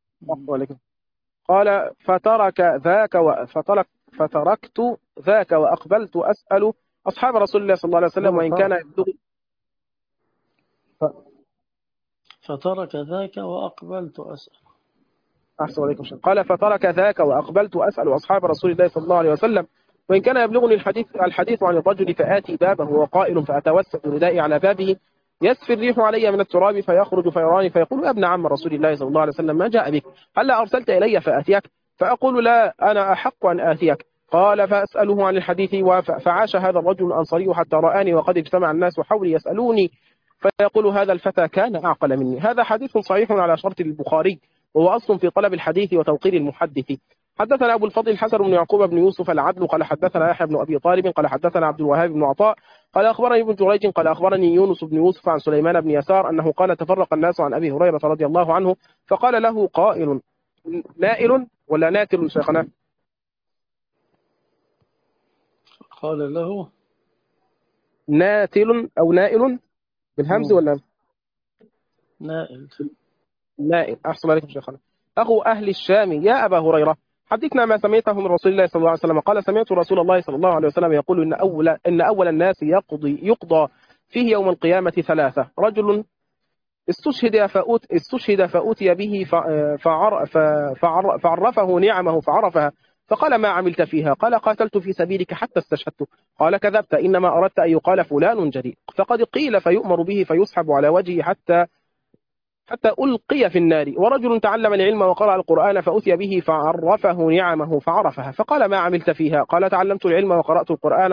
قال فتركت ذاك وأقبلت أسأل أصحاب رسول الله صلى الله عليه وسلم وإن كان يبلغ. فترك ذاك وأقبلت أسأل. أحسن عليكم شيخ. قال فترك ذاك وأقبلت أسأل أصحاب رسول الله صلى الله عليه وسلم وإن كان يبلغني الحديث عن الرجل فآتي بابه وقائل فأتوسط ندائي على بابه يسفي الريح علي من التراب فيخرج فيراني فيقول يا ابن عم رسول الله صلى الله عليه وسلم ما جاء بك؟ هلا أرسلت إلي فآتيك؟ فأقول لا أنا أحق أن آتيك. قال فأسأله عن الحديث فعاش هذا الرجل الأنصاري حتى رآني وقد اجتمع الناس حولي يسألوني فيقول هذا الفتى كان أعقل مني. هذا حديث صحيح على شرط البخاري وهو أصل في طلب الحديث وتوقير المحدث. حدثنا أبو الفضل الحسن بن يعقوب بن يوسف العدل قال حدثنا يحيى بن أبي طالب قال حدثنا عبد الوهاب بن عطاء قال أخبرني ابن جريج قال أخبرني يونس بن يوسف عن سليمان بن يسار أنه قال تفرق الناس عن أبي هريرة رضي الله عنه فقال له قائل نائل ولا ناتل شيخنا؟ قال له ناتل أو نائل بالهمز ولا نائل؟ أحسن عليكم شيخنا. أخو أهل الشام يا أبا هريرة حدثنا ما سمعته من رسول الله صلى الله عليه وسلم. قال سمعت رسول الله صلى الله عليه وسلم يقول إن أول الناس يقضى فيه يوم القيامة ثلاثة: رجل استشهد فأتي به فعرفه نعمه فعرفها فقال ما عملت فيها؟ قال قاتلت في سبيلك حتى استشهدت. قال كذبت إنما أردت أن يقال فلان جريء. فقد قيل فيؤمر به فيسحب على وجهه حتى ألقي في النار. ورجل تعلم العلم وقرأ القرآن فأتي به فعرفه نعمه فعرفها فقال ما عملت فيها؟ قال تعلمت العلم وقرأت القرآن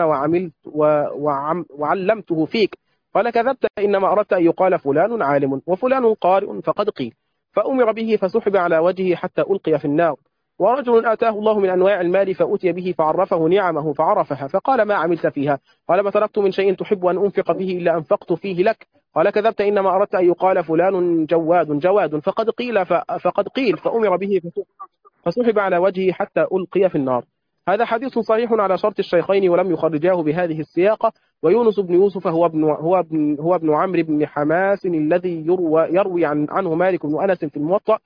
وعلمته فيك. قال كذبت إنما أردت أن يقال فلان عالم وفلان قارئ. فقد قيل فأمر به فسحب على وجهه حتى ألقي في النار. ورجل آتاه الله من أنواع المال فأتي به فعرفه نعمه فعرفها فقال ما عملت فيها؟ قال ما تركت من شيء تحب أن أنفق به إلا أنفقت فيه لك. قال كذبت إنما أردت أن يقال فلان جواد. فقد قيل فأمر به فسحب على وجهه حتى ألقي في النار. هذا حديث صحيح على شرط الشيخين ولم يخرجاه بهذه السياقة. ويونس بن يوسف هو ابن عمرو بن حماس الذي يروي عنه مالك بن أنس في الموطأ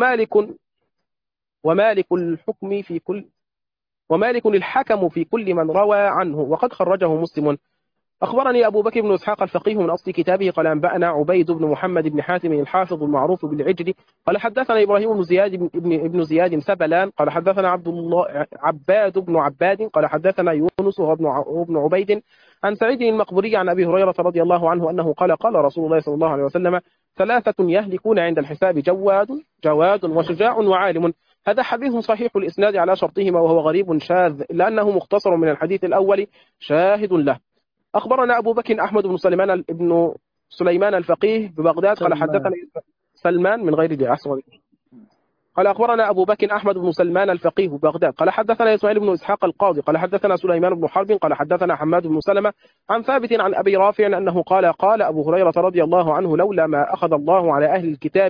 ومالك الحكم في كل من روى عنه وقد خرجه مسلم. أخبرني أبو بكر بن إسحاق الفقيه من أصل كتابه قال أنبأنا عبيد بن محمد بن حاتم الحافظ المعروف بالعجل قال حدثنا إبراهيم بن زياد سبلان قال حدثنا عباد بن عباد قال حدثنا يونس وهو ابن عبيد عن سعيد المقبوري عن أبي هريرة رضي الله عنه أنه قال رسول الله صلى الله عليه وسلم ثلاثة يهلكون عند الحساب: جواد وشجاع وعالم. هذا حديث صحيح الإسناد على شرطهما وهو غريب شاذ لأنه مختصر من الحديث الأول شاهد له. أخبرنا أبو بكر أحمد بن سليمان الفقيه ببغداد قال حدثنا سلمان من غير دي أحسن. قال أخبرنا أبو بكر أحمد بن سلمان الفقيه ببغداد قال حدثنا إسماعيل بن إسحاق القاضي قال حدثنا سليمان بن حرب قال حدثنا حماد بن سلمة عن ثابت عن أبي رافع أنه قال أبو هريرة رضي الله عنه لولا ما أخذ الله على أهل الكتاب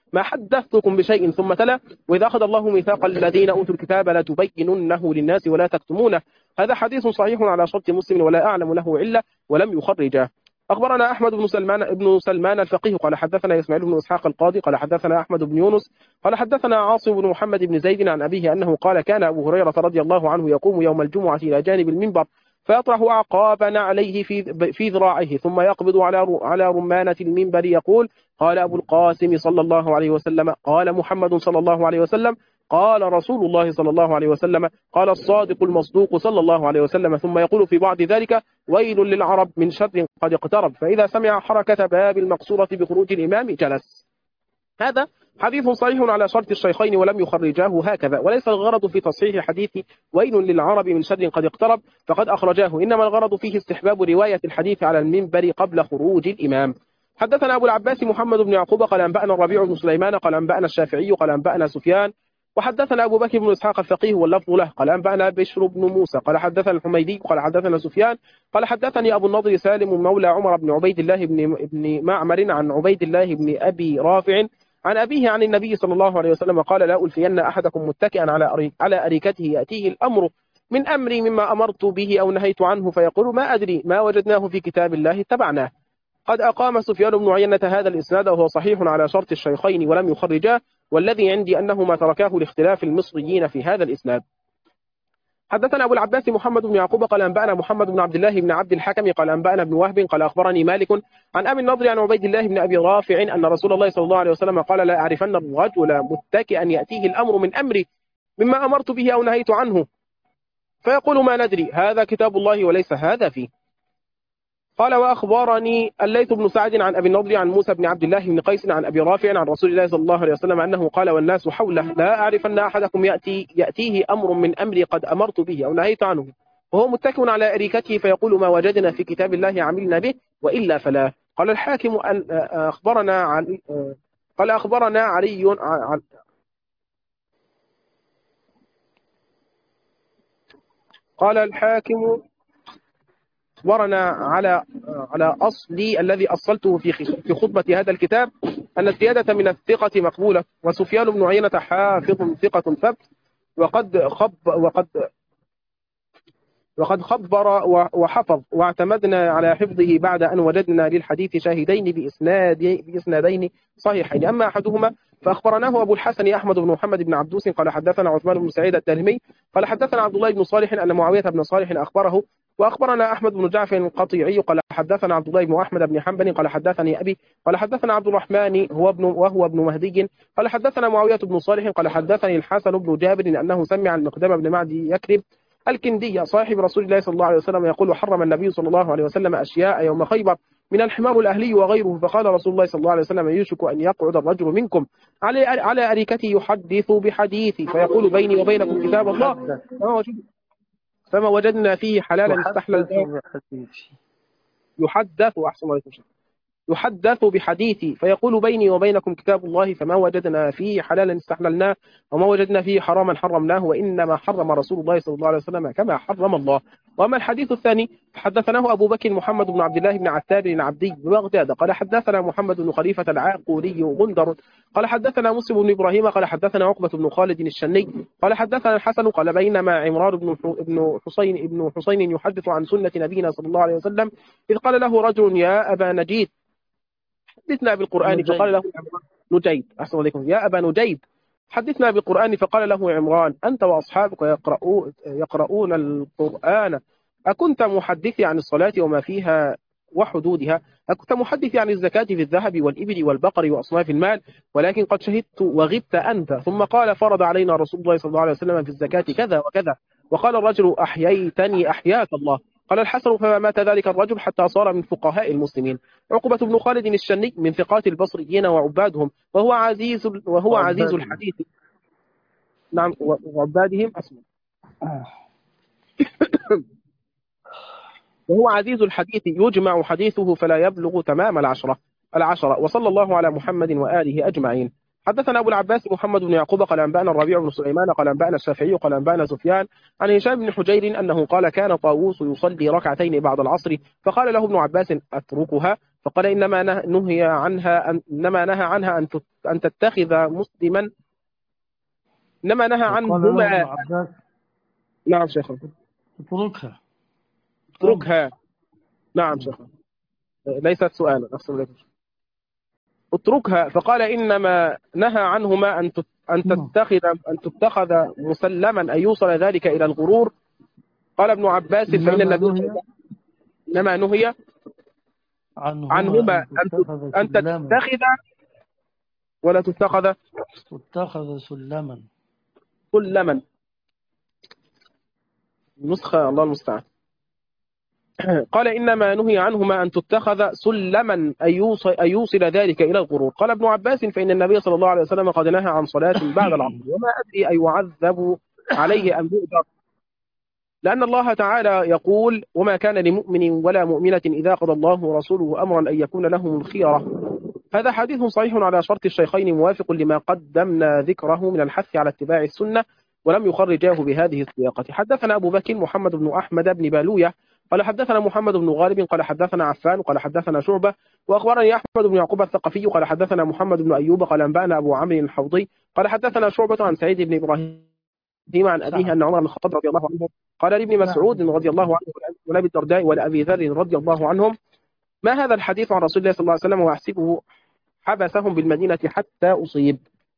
ما حدثتكم بشيء، ثم تلا: وإذا أخذ الله ميثاق الذين أوتوا الكتاب لتبيننه للناس ولا تكتمونه. هذا حديث صحيح على شرط مسلم ولا أعلم له علة ولم يخرجه. أخبرنا أحمد بن سلمان الفقيه قال حدثنا إسماعيل بن إسحاق القاضي قال حدثنا أحمد بن يونس قال حدثنا عاصم بن محمد بن زيد عن أبيه أنه قال: كان أبو هريرة رضي الله عنه يقوم يوم الجمعة إلى جانب المنبر فيطرح أعقابا عليه في ذراعيه، ثم يقبض على رمانة المنبر يقول: قال أبو القاسم صلى الله عليه وسلم، قال محمد صلى الله عليه وسلم، قال رسول الله صلى الله عليه وسلم، قال الصادق المصدوق صلى الله عليه وسلم. ثم يقول في بعد ذلك: ويل للعرب من شر قد اقترب. فإذا سمع حركة باب المقصورة بخروج الإمام جلس. هذا حديث صحيح على شرط الشيخين ولم يخرجاه هكذا. وليس الغرض في تصحيح حديث ويل للعرب من شر قد اقترب فقد أخرجاه، إنما الغرض فيه استحباب رواية الحديث على المنبر قبل خروج الإمام. حدثنا أبو العباس محمد بن يعقوب قال أنبأنا الربيع بن سليمان قال أنبأنا الشافعي قال أنبأنا سفيان وحدثنا أبو بكر بن إسحاق الفقيه واللفظ له قال أنبأنا بشر بن موسى قال حدثنا الحميدي قال حدثنا سفيان قال حدثني أبو النضر سالم مولى عمر بن عبيد الله بن معمر عن عبيد الله بن أبي رافع عن أبيه عن النبي صلى الله عليه وسلم قال: لا ألفين أحدكم متكئا على أريكته يأتيه الأمر من أمري مما أمرت به أو نهيت عنه فيقول: ما أدري ما وجدناه في كتاب الله اتبعناه. قد أقام سفيان بن عيينة هذا الإسناد وهو صحيح على شرط الشيخين ولم يخرجاه، والذي عندي أنه ما تركاه لاختلاف المصريين في هذا الإسناد. حدثنا أبو العباس محمد بن يعقوب قال أنبأنا محمد بن عبد الله بن عبد الحكم قال أنبأنا ابن وهب قال أخبرني مالك عن أبي النضر عن عبيد الله بن أبي رافع أن رسول الله صلى الله عليه وسلم قال: لا أعرفن الرجل متكئا يأتيه الأمر من أمري مما أمرت به أو نهيت عنه فيقول: ما ندري هذا كتاب الله وليس هذا فيه. قال: وأخبرني الليث بن سعد عن أبي النضر عن موسى بن عبد الله بن قيس عن أبي رافع عن رسول الله صلى الله عليه وسلم أنه قال والناس حوله: لا أعرفن أحدكم يأتيه أمر من أمري قد أمرت به أو نهيت عنه وهو متكئ على أريكته فيقول: ما وجدنا في كتاب الله عملنا به وإلا فلا. قال الحاكم أخبرنا علي قال الحاكم أخبرنا على أصلي الذي أصلته في خطبة هذا الكتاب أن الزيادة من الثقة مقبولة، وسفيان بن عيينة حافظ ثقة ثبت وقد خبر وحفظ، واعتمدنا على حفظه بعد أن وجدنا للحديث شاهدين بإسنادين صحيحين. أما أحدهما فأخبرناه أبو الحسن أحمد بن محمد بن عبدوس قال حدثنا عثمان بن سعيد الدارمي قال حدثنا عبد الله بن صالح أن معاوية بن صالح أخبره. وأخبرنا أحمد بن جعفر القطيعي قال حدثنا عبد الله بن أحمد بن حنبل قال حدثني أبي قال حدثنا عبد الرحمن وهو ابن مهدي قال حدثنا معاوية بن صالح قال حدثني الحسن بن جابر أنه سمع المقدام بن معدي يكرب الكندي صاحب رسول الله صلى الله عليه وسلم يقول: حرم النبي صلى الله عليه وسلم أشياء يوم خيبر من الحمار الأهلي وغيره. فقال رسول الله صلى الله عليه وسلم: يوشك أن يقعد الرجل منكم على أريكته يحدث بحديثي فيقول: بيني وبينكم كتاب الله فما وجدنا فيه حلالا استحللناه. يحدث بحديثي فيقول: بيني وبينكم كتاب الله فما وجدنا فيه حلالا استحللناه وما وجدنا فيه حراما حرمناه، وإنما حرم رسول الله صلى الله عليه وسلم كما حرم الله. وأما الحديث الثاني حدثناه أبو بكر محمد بن عبد الله بن عتاب العبدي ببغداد قال حدثنا محمد بن خليفة العاقوري غندر قال حدثنا مسلم بن إبراهيم قال حدثنا عقبة بن خالد الشني قال حدثنا الحسن قال بينما عمران بن حسين يحدث عن سنة نبينا صلى الله عليه وسلم إذ قال له رجل: يا أبا نجيد حدثنا بالقرآن. فقال له نجيد أحسن عليكم: يا أبا نجيد حدثنا بالقرآن. فقال له عمران: أنت وأصحابك يقرؤون القرآن، أكنت محدثي عن الصلاة وما فيها وحدودها؟ أكنت محدثي عن الزكاة في الذهب والإبل والبقر وأصناف المال؟ ولكن قد شهدت وغبت أنت. ثم قال: فرض علينا رسول الله صلى الله عليه وسلم في الزكاة كذا وكذا. وقال الرجل: أحييتني أحياك الله. قال الحسن: فما مات ذلك الرجل حتى صار من فقهاء المسلمين. عقبة بن خالد الشني من ثقات البصريين وعبادهم، وهو عزيز الحديث. نعم، وعبادهم أسمع. وهو عزيز الحديث يجمع حديثه فلا يبلغ تمام العشرة. وصلى الله على محمد وآله أجمعين. حدثنا أبو العباس محمد بن يعقوب قال أنبأنا الربيع بن سليمان قال أنبأنا الشافعي قال أنبأنا سفيان عن هشام بن حجير أنه قال: كان طاووس يصلي ركعتين بعد العصر فقال له ابن عباس: أتركها؟ فقال: إنما نهى عنها أن تتخذ مسلما، إنما نهى وقال له ابن عنهما. عباس نعم شيخنا. اتركها. اتركها. نعم شيخنا، ليست سؤالا أحسن إليكم. اتركها، فقال إنما نهى عنهما أن تتخذ مسلما، أن يوصل ذلك إلى الغرور. قال ابن عباس فإن إنما النبي نهي إنما نهي عنهما عنهما أن تتخذ أن سلما. تتخذ ولا تتخذ تتخذ سلما. سلما. نسخة الله المستعان. قال إنما نهي عنهما أن تتخذ سلما، أن يوصل ذلك إلى الغرور. قال ابن عباس فإن النبي صلى الله عليه وسلم قد نهى عن صلاة بعد العصر، وما أدري أيعذب عليه أم يؤجر، لأن الله تعالى يقول وما كان لمؤمن ولا مؤمنة إذا قضى الله ورسوله أمرا أن يكون لهم الخيرة. هذا حديث صحيح على شرط الشيخين، موافق لما قدمنا ذكره من الحث على اتباع السنة، ولم يخرجاه بهذه السياقة. حدثنا أبو بكر محمد بن أحمد بن بالوية قال حدثنا محمد بن غالب قال حدثنا عفان قال حدثنا شعبة، وأخبرني أحمد بن يعقوب الثقفي قال حدثنا محمد بن أيوب قال أنبأنا أبو عمرو الحوضي قال حدثنا شعبة عن سعيد بن إبراهيم عن أبيه أن عمر بن الخطاب رضي الله عنه قال لابن مسعود رضي الله عنه ولأبي الدرداء ولأبي ذر رضي الله عنهم: ما هذا الحديث عن رسول الله صلى الله عليه وسلم وأحسبه حبسهم بالمدينة حتى أصيب.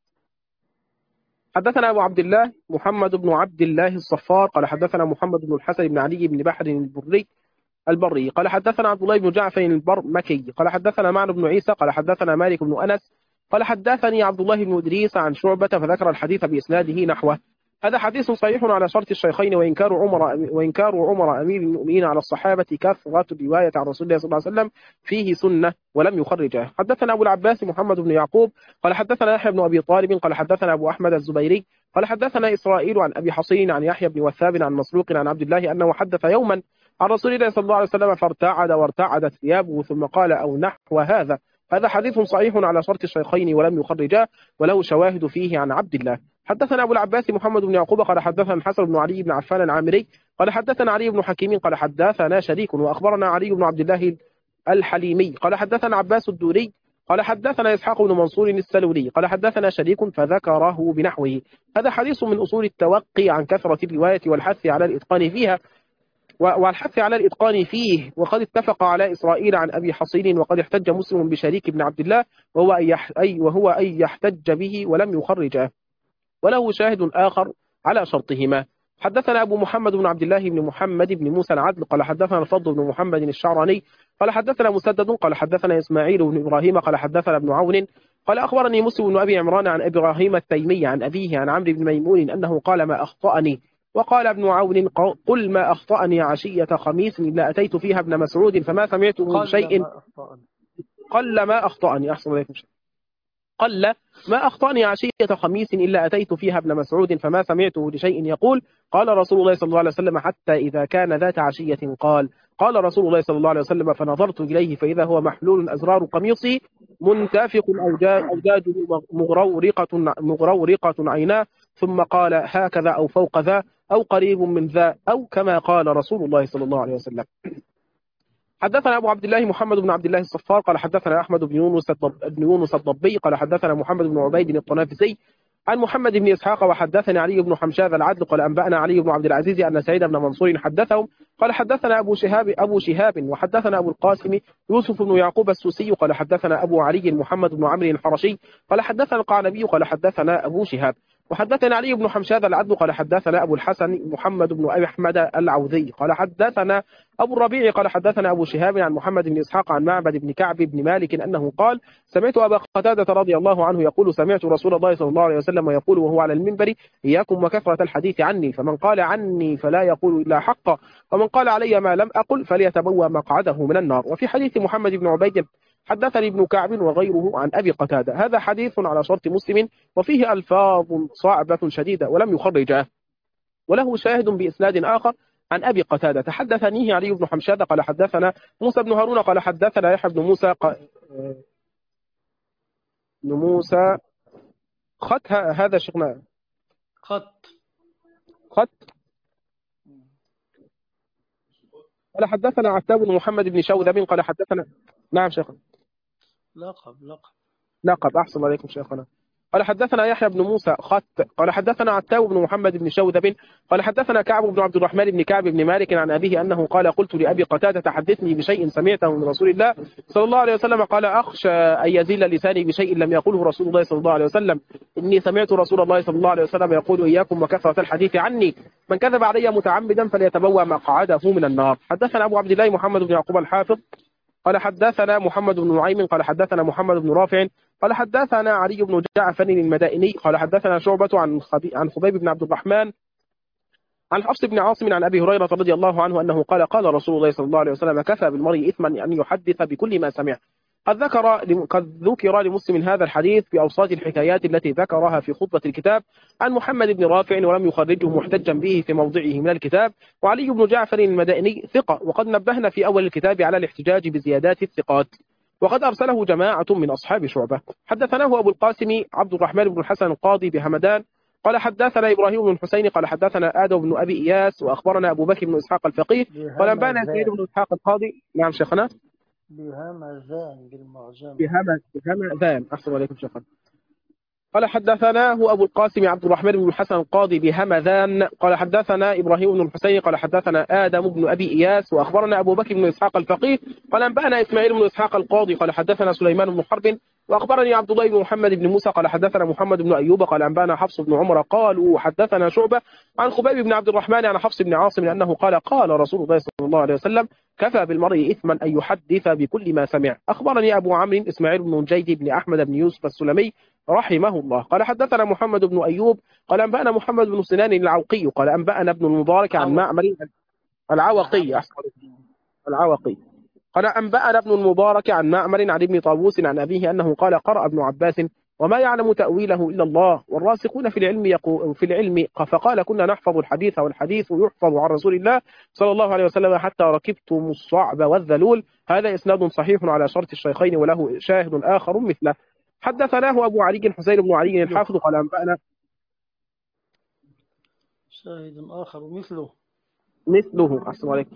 حدثنا أبو عبد الله محمد بن عبد الله الصفار قال حدثنا محمد بن الحسن بن علي بن بحر البري قال حدثنا عبد الله بن جعفر البرمكي قال حدثنا معن بن عيسى قال حدثنا مالك بن أنس قال حدثني عبد الله بن إدريس عن شعبة فذكر الحديث بإسناده نحوه. هذا حديث صحيح على شرط الشيخين، وإنكار عمر أمير المؤمنين على الصحابة كثرة الرواية عن رسول الله صلى الله عليه وسلم فيه سنة ولم يخرجه. حدثنا أبو العباس محمد بن يعقوب قال حدثنا يحيى بن أبي طالب قال حدثنا أبو أحمد الزبيري قال حدثنا إسرائيل عن أبي حصين عن يحيى بن وثاب عن مسروق عن عبد الله أنه حدث يوما عن رسول الله صلى الله عليه وسلم فارتعد وارتعدت ثيابه ثم قال أو نحو هذا. هذا حديث صحيح على شرط الشيخين ولم يخرجاه، وله شواهد فيه عن عبد الله. حدثنا أبو العباس محمد بن يعقوب قال حدثنا الحسن بن علي بن عفان العامري قال حدثنا علي بن حكيم قال حدثنا شريك وأخبرنا علي بن عبد الله الحليمي قال حدثنا عباس الدوري قال حدثنا إسحاق بن منصور السلولي قال حدثنا شريك فذكره بنحوه. هذا حديث من أصول التوقي عن كثرة الرواية والحث على الإتقان فيها وقد اتفق على إسرائيل عن أبي حصين، وقد احتج مسلم بشريك بن عبد الله وهو أن يحتج به ولم يخرجه، وله شاهد آخر على شرطهما. حدثنا أبو محمد بن عبد الله بن محمد بن موسى العدل قال حدثنا الفضل بن محمد الشعراني قال حدثنا مسدد قال حدثنا إسماعيل بن إبراهيم قال حدثنا ابن عون قال أخبرني مسلم بن أبي عمران عن إبراهيم التيمي عن أبيه عن عمرو بن ميمون أنه قال ما أخطأني. وقال ابن عون قل ما أخطأني عشية خميس إلا أتيت فيها ابن مسعود فما سمعته بشيء قل ما أخطأني. أحسن إليكم شيء. قل ما أخطأني عشية خميس إلا أتيت فيها ابن مسعود فما سمعته لشيء يقول قال رسول الله صلى الله عليه وسلم حتى إذا كان ذات عشية قال رسول الله صلى الله عليه وسلم فنظرت إليه فإذا هو محلول أزرار قميصي منتفق أوجاجه مغرورقة عيناه، ثم قال هكذا أو فوق ذا أو قريب من ذا أو كما قال رسول الله صلى الله عليه وسلم. حدثنا أبو عبد الله محمد بن عبد الله الصفار قال حدثنا أحمد بن يونس الضبي قال حدثنا محمد بن عبيد الطنافسي عن محمد بن إسحاق وحدثني علي بن حمشاذ العدل قال أنبأنا علي بن عبد العزيز أن سعيد بن منصور حدثهم قال حدثنا أبو شهاب وحدثنا أبو القاسم يوسف بن يعقوب السوسي قال حدثنا أبو علي محمد بن عمرو الحرشي قال حدثنا القعنبي قال حدثنا أبو شهاب وحدثنا علي بن حمشاذ العدل قال حدثنا أبو الحسن محمد بن أبي أحمد العوذي قال حدثنا أبو الربيع قال حدثنا أبو شهاب عن محمد بن إسحاق عن معبد بن كعب بن مالك أنه قال سمعت أبا قتادة رضي الله عنه يقول سمعت رسول الله صلى الله عليه وسلم يقول وهو على المنبر إياكم وكثرة الحديث عني، فمن قال عني فلا يقول إلا حقا، ومن قال علي ما لم أقل فليتبوأ مقعده من النار. وفي حديث محمد بن عبيد حدثني ابن كعب وغيره عن أبي قتادة. هذا حديث على شرط مسلم وفيه ألفاظ صعبة شديدة ولم يخرجه، وله شاهد بإسناد آخر عن أبي قتادة حدثنيه علي بن حمشاد قال حدثنا موسى بن هارون قال حدثنا يحيى بن موسى خط هذا شيخنا خط قال حدثنا عتاب بن محمد بن شوذب قال حدثنا. نعم شيخنا. لقب لقب. أحسن عليكم شيخنا. قال حدثنا يحيى بن موسى قال حدثنا عتاو بن محمد بن شوذب قال حدثنا كعب بن عبد الرحمن بن كعب بن مالك عن أبيه أنه قال قلت لأبي قتادة حدثني بشيء سمعته من رسول الله صلى الله عليه وسلم قال أخشى أن يزيل لساني بشيء لم يقله رسول الله صلى الله عليه وسلم إني سمعت رسول الله صلى الله عليه وسلم يقول إياكم وكثرة الحديث عني من كذب علي متعمدا فليتبوأ مقعده من النار. حدثنا أبو عبد الله محمد بن يعقوب الحافظ قال حدثنا محمد بن نعيم قال حدثنا محمد بن رافع قال حدثنا علي بن جعفر المدائني قال حدثنا شعبة عن خبيب بن عبد الرحمن عن حفص بن عاصم عن أبي هريرة رضي الله عنه أنه قال قال رسول الله صلى الله عليه وسلم كفى بالمرء إثما أن يحدث بكل ما سمع. قد ذكر لمسلم هذا الحديث بأوساط الحكايات التي ذكرها في خطبة الكتاب عن محمد بن رافع ولم يخرجه محتجا به في موضعه من الكتاب. وعلي بن جعفر المدائني ثقة وقد نبهنا في أول الكتاب على الاحتجاج بزيادات الثقات وقد أرسله جماعة من أصحاب شعبة. حدثناه أبو القاسم عبد الرحمن بن الحسن القاضي بهمدان قال حدثنا إبراهيم بن الحسين قال حدثنا آدم بن أبي إياس وأخبرنا أبو بكر بن إسحاق الفقيه قال أنبأنا سعيد بن إسحاق القاضي. نعم شيخنا. بهمذان بالمعجم. بهمذان. أحسن عليكم شيخنا. قال حدثناه أبو القاسم عبد الرحمن بن الحسن القاضي بهمذان قال حدثنا إبراهيم بن الحسين قال حدثنا آدم بن أبي إياس وأخبرنا أبو بكر بن إسحاق الفقيه قال أنبأنا إسماعيل بن إسحاق القاضي قال حدثنا سليمان بن حرب وأخبرني عبد الله بن محمد بن موسى قال حدثنا محمد بن أيوب قال أنبأنا حفص بن عمر قالوا حدثنا شعبة عن خبيب بن عبد الرحمن عن حفص بن عاصم أنه قال قال رسول الله صلى الله عليه وسلم كفى بالمرء إثما أن يحدث بكل ما سمع. أخبرني أبو عمرو إسماعيل بن جيد بن أحمد بن يوسف السلمي رحمه الله قال حدثنا محمد بن أيوب قال أنبأنا محمد بن سنان العوقي قال أنبأنا ابن المبارك عن معمر العوقي. العوقي قال أنبأنا ابن المبارك عن معمر عن ابن طاووس عن أبيه أنه قال قرأ ابن عباس وما يعلم تأويله إلا الله والراسخون في العلم فقال كنا نحفظ الحديث والحديث يحفظ عن رسول الله صلى الله عليه وسلم حتى ركبتم الصعب والذلول. هذا إسناد صحيح على شرط الشيخين وله شاهد آخر مثله. حدثناه أبو علي حسين بن علي الحافظ قال أنبأنا شاهد آخر مثله. أحسن عليكم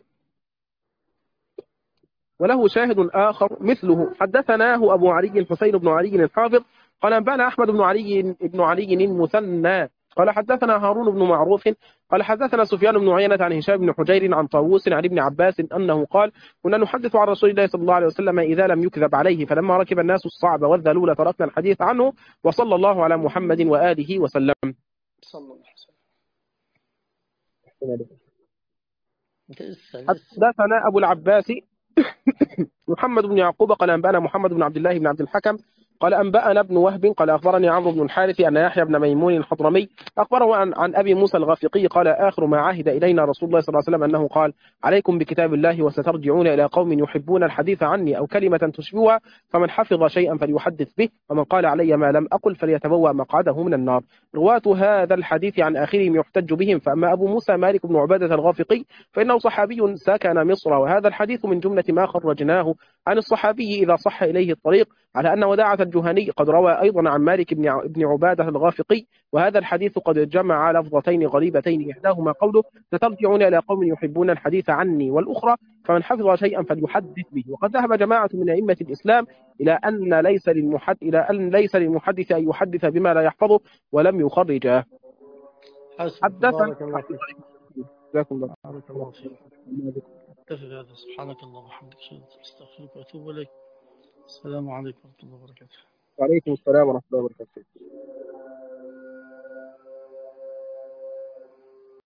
وله شاهد آخر مثله. حدثناه أبو علي حسين بن علي الحافظ قال أنبأنا أحمد بن علي المثنى قال حدثنا هارون بن معروف قال حدثنا سفيان بن عيينة عن هشام بن حجير عن طاووس عن ابن عباس أنه قال كنا نحدث عن رسول الله صلى الله عليه وسلم إذا لم يكذب عليه فلما ركب الناس الصعب والذلول تركنا الحديث عنه وصلى الله على محمد وآله وسلم. صلى الله عليه وسلم. حدثنا أبو العباس محمد بن يعقوب قال أنبأنا محمد بن عبد الله بن عبد الحكم قال أنبأنا ابن وهب قال أخبرني عمرو بن الحارث أن يحيى بن ميمون الحضرمي أخبره عن أبي موسى الغافقي قال آخر ما عهد إلينا رسول الله صلى الله عليه وسلم أنه قال عليكم بكتاب الله وسترجعون إلى قوم يحبون الحديث عني أو كلمة تشبهها فمن حفظ شيئا فليحدث به ومن قال علي ما لم أقل فليتبوأ مقعده من النار. رواة هذا الحديث عن آخرهم يحتج بهم فأما أبو موسى مالك بن عبادة الغافقي فإنه صحابي سكن مصر وهذا الحديث من جملة ما خرجناه عن الصحابي إذا صح إليه الطريق على أن وداعة الجهني قد روى أيضا عن مالك بن عبادة الغافقي وهذا الحديث قد جمع لفظتين غريبتين إحداهما قوله سترجعون إلى قوم يحبون الحديث عني والأخرى فمن حفظ شيئا فليحدث به. وقد ذهب جماعة من أئمة الإسلام إلى أن ليس للمحدث أن يحدث بما لا يحفظه ولم يخرجه. بارك الله فيك. جزاكم الله. بارك الله فيك. اتفق هذا. سبحانك اللهم وبحمدك استغفرك واتوب اليك. السلام عليكم ورحمه الله وبركاته. وعليكم السلام ورحمة الله وبركاته.